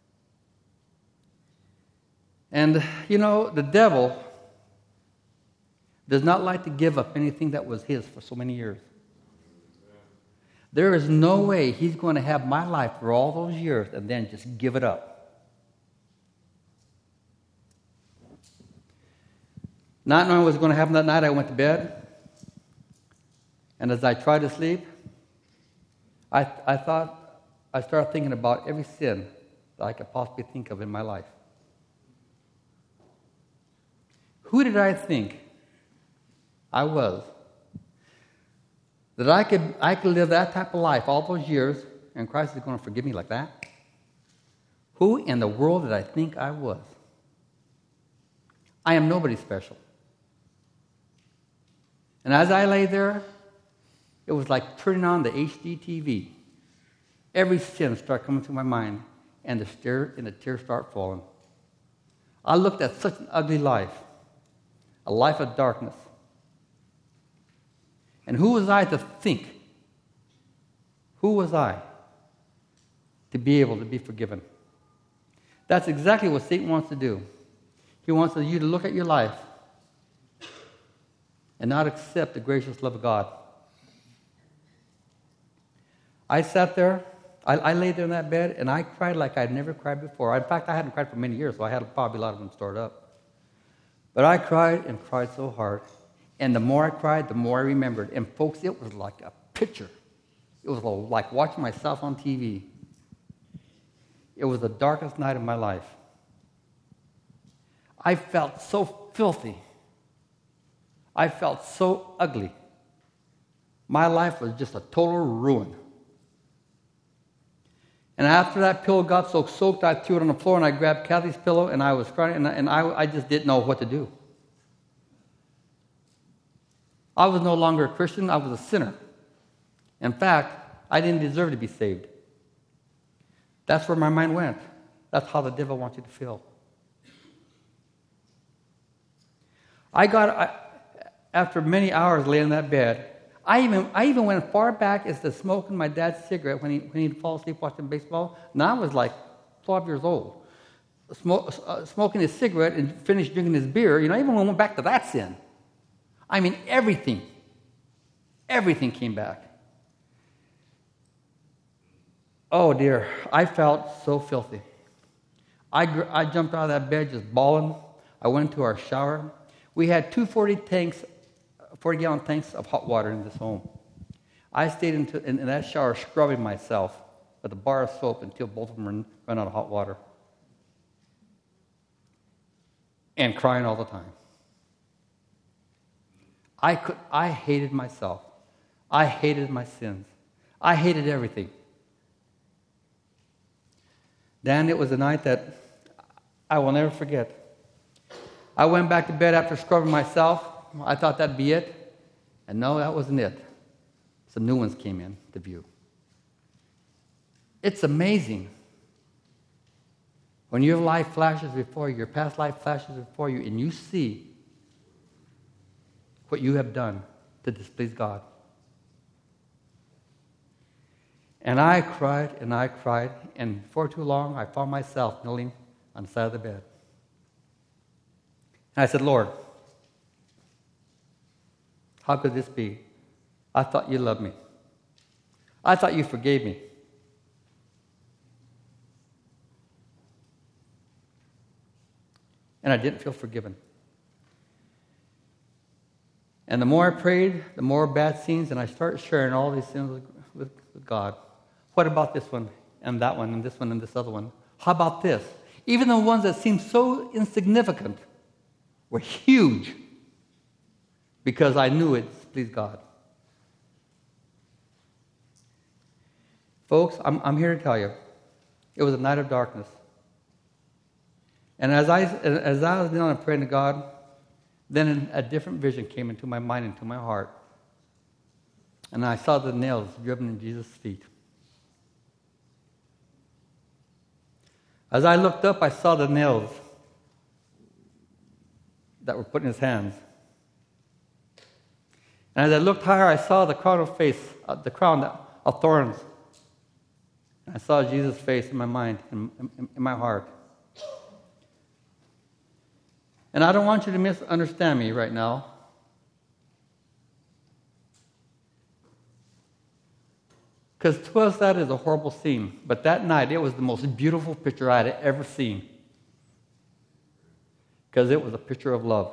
And, you know, the devil does not like to give up anything that was his for so many years. There is no way he's going to have my life for all those years and then just give it up. Not knowing what was going to happen that night, I went to bed. And as I tried to sleep, I, I thought, I started thinking about every sin that I could possibly think of in my life. Who did I think I was? That I could I could live that type of life all those years, and Christ is going to forgive me like that? Who in the world did I think I was? I am nobody special. And as I lay there, it was like turning on the H D T V. Every sin started coming through my mind, and the tear and the tears start falling. I looked at such an ugly life, a life of darkness. And who was I to think? Who was I to be able to be forgiven? That's exactly what Satan wants to do. He wants you to look at your life and not accept the gracious love of God. I sat there, I, I laid there in that bed, and I cried like I'd never cried before. In fact, I hadn't cried for many years, so I had probably a lot of them stored up. But I cried and cried so hard. And the more I cried, the more I remembered. And folks, it was like a picture. It was like watching myself on T V. It was the darkest night of my life. I felt so filthy. I felt so ugly. My life was just a total ruin. And after that pillow got so soaked, I threw it on the floor, and I grabbed Kathy's pillow, and I was crying, and I, and I, I just didn't know what to do. I was no longer a Christian. I was a sinner. In fact, I didn't deserve to be saved. That's where my mind went. That's how the devil wants you to feel. I got, I, after many hours laying in that bed, I even I even went far back as to smoking my dad's cigarette when he when he'd fall asleep watching baseball. Now I was like twelve years old, Smoke, uh, smoking his cigarette and finished drinking his beer. You know, I even went back to that sin. I mean, everything, everything came back. Oh dear, I felt so filthy. I gr- I jumped out of that bed just bawling. I went to our shower. We had two forty tanks. forty-gallon tanks of hot water in this home. I stayed into, in, in that shower scrubbing myself with a bar of soap until both of them ran, ran out of hot water. And crying all the time. I could. I hated myself. I hated my sins. I hated everything. Then it was a night that I will never forget. I went back to bed after scrubbing myself. I thought that'd be it. And no, that wasn't it. Some new ones came in to view. It's amazing. When your life flashes before you, your past life flashes before you, and you see what you have done to displease God. And I cried and I cried, and for too long I found myself kneeling on the side of the bed. And I said, Lord, how could this be? I thought you loved me. I thought you forgave me. And I didn't feel forgiven. And the more I prayed, the more bad scenes, and I started sharing all these sins with, with, with God. What about this one, and that one, and this one, and this other one? How about this? Even the ones that seemed so insignificant were huge because I knew it pleased God. Folks, I'm, I'm here to tell you, it was a night of darkness. And as I, as I was kneeling and praying to God, then a different vision came into my mind, into my heart. And I saw the nails driven in Jesus' feet. As I looked up, I saw the nails that were put in his hands. And as I looked higher, I saw the crown of face, uh, the crown of thorns. And I saw Jesus' face in my mind, in, in, in my heart. And I don't want you to misunderstand me right now. Because to us that is a horrible scene. But that night, it was the most beautiful picture I had ever seen. Because it was a picture of love.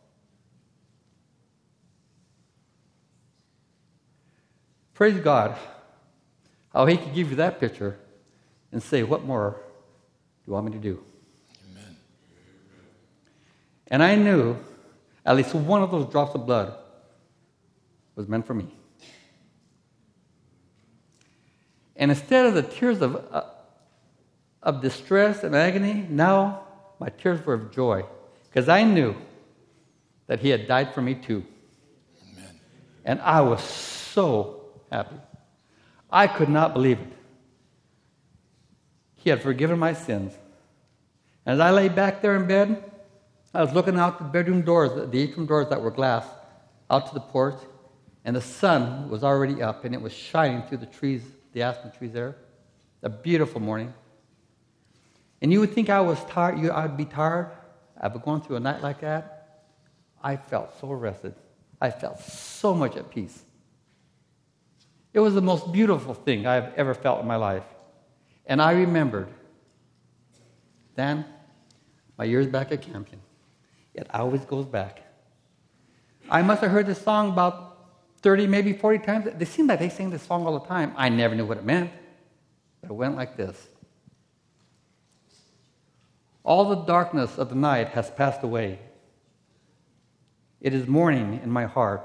Praise God, how he could give you that picture and say, what more do you want me to do? Amen. And I knew at least one of those drops of blood was meant for me. And instead of the tears of, uh, of distress and agony, now my tears were of joy. Because I knew that he had died for me too. Amen. And I was so happy. I could not believe it. He had forgiven my sins. As I lay back there in bed, I was looking out the bedroom doors, the atrium doors that were glass, out to the porch, and the sun was already up, and it was shining through the trees, the aspen trees there. A beautiful morning. And you would think I was tired, you, I'd be tired after going through a night like that. I felt so rested. I felt so much at peace. It was the most beautiful thing I've ever felt in my life. And I remembered, Dan, my years back at Campion, it always goes back. I must have heard this song about thirty, maybe forty times. They seem like they sing this song all the time. I never knew what it meant. But it went like this. All the darkness of the night has passed away. It is morning in my heart.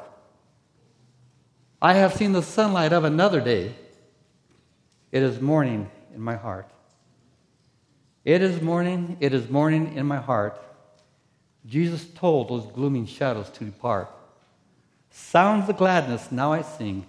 I have seen the sunlight of another day. It is morning in my heart. It is morning, it is morning in my heart. Jesus told those glooming shadows to depart. Sounds of gladness now I sing,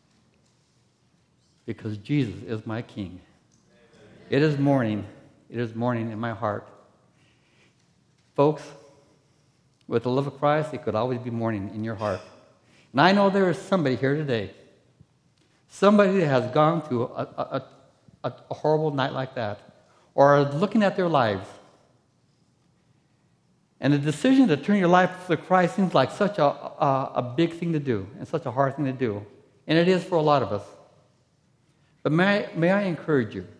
because Jesus is my King. It is morning, it is morning in my heart. Folks, with the love of Christ, it could always be morning in your heart. And I know there is somebody here today, somebody that has gone through a, a, a, a horrible night like that, or are looking at their lives. And the decision to turn your life to Christ seems like such a, a, a big thing to do and such a hard thing to do. And it is for a lot of us. But may I, may I encourage you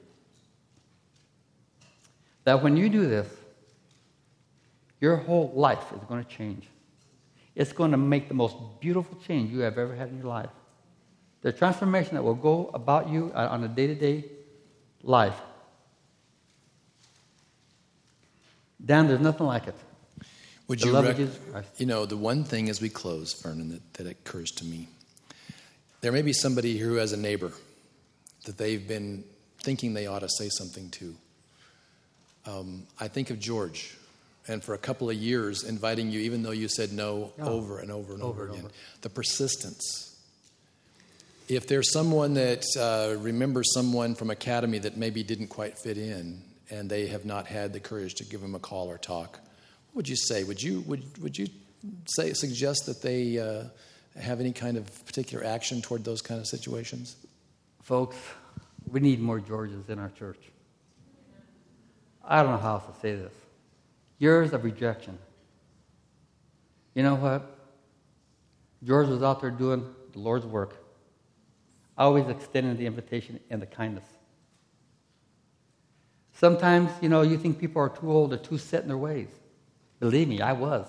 that when you do this, your whole life is going to change. It's going to make the most beautiful change you have ever had in your life. The transformation that will go about you on a day-to-day life. Dan, there's nothing like it. Would the you, love rec- of Jesus Christ. You know, the one thing as we close, Vernon, that, that occurs to me, there may be somebody here who has a neighbor that they've been thinking they ought to say something to. Um, I think of George, and for a couple of years inviting you, even though you said no, oh. over and over and over, over again. Over. The persistence. If there's someone that uh, remembers someone from Academy that maybe didn't quite fit in, and they have not had the courage to give them a call or talk, what would you say? Would you would would you say suggest that they uh, have any kind of particular action toward those kind of situations? Folks, we need more Georges in our church. I don't know how else to say this. Years of rejection. You know what? George was out there doing the Lord's work, always extending the invitation and the kindness. Sometimes, you know, you think people are too old or too set in their ways. Believe me, I was.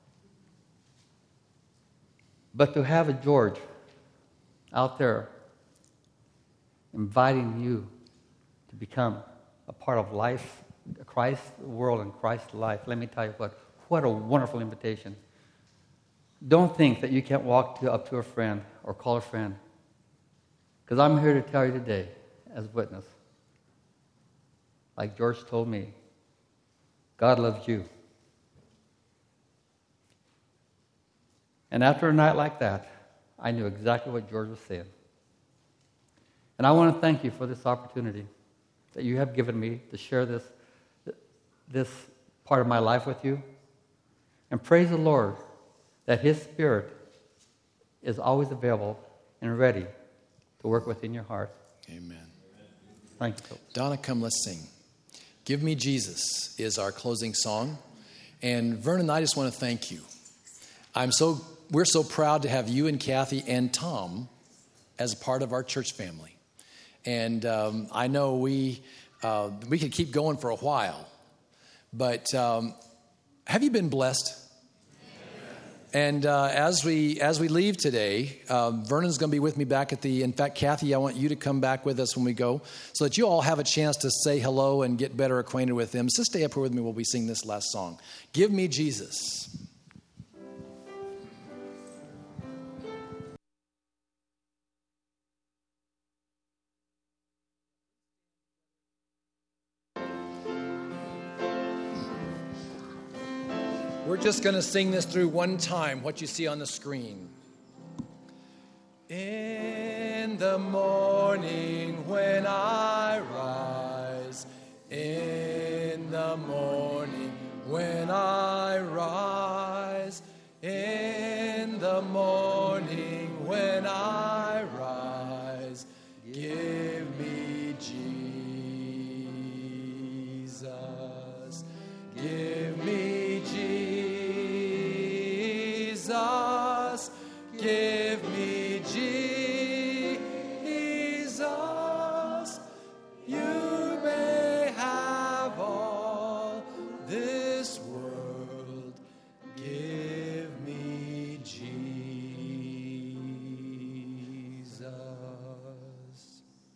But to have a George out there inviting you to become a part of life, Christ's world and Christ's life, let me tell you what, what a wonderful invitation. Don't think that you can't walk to, up to a friend or call a friend. Because I'm here to tell you today, as witness, like George told me, God loves you. And after a night like that, I knew exactly what George was saying. And I want to thank you for this opportunity that you have given me to share this, this part of my life with you. And praise the Lord that His Spirit is always available and ready to work within your heart. Amen. Thank you, folks. Donna, come, let's sing. Give Me Jesus is our closing song. And Vernon, I just want to thank you. I'm so we're so proud to have you and Kathy and Tom as a part of our church family. And um, I know we uh, we could keep going for a while, but um, have you been blessed? And uh, as we as we leave today, um, Vernon's going to be with me back at the. In fact, Kathy, I want you to come back with us when we go, so that you all have a chance to say hello and get better acquainted with them. So stay up here with me while we sing this last song. Give Me Jesus. We're just going to sing this through one time, what you see on the screen. In the morning when I rise, in the morning when I rise, in the morning when I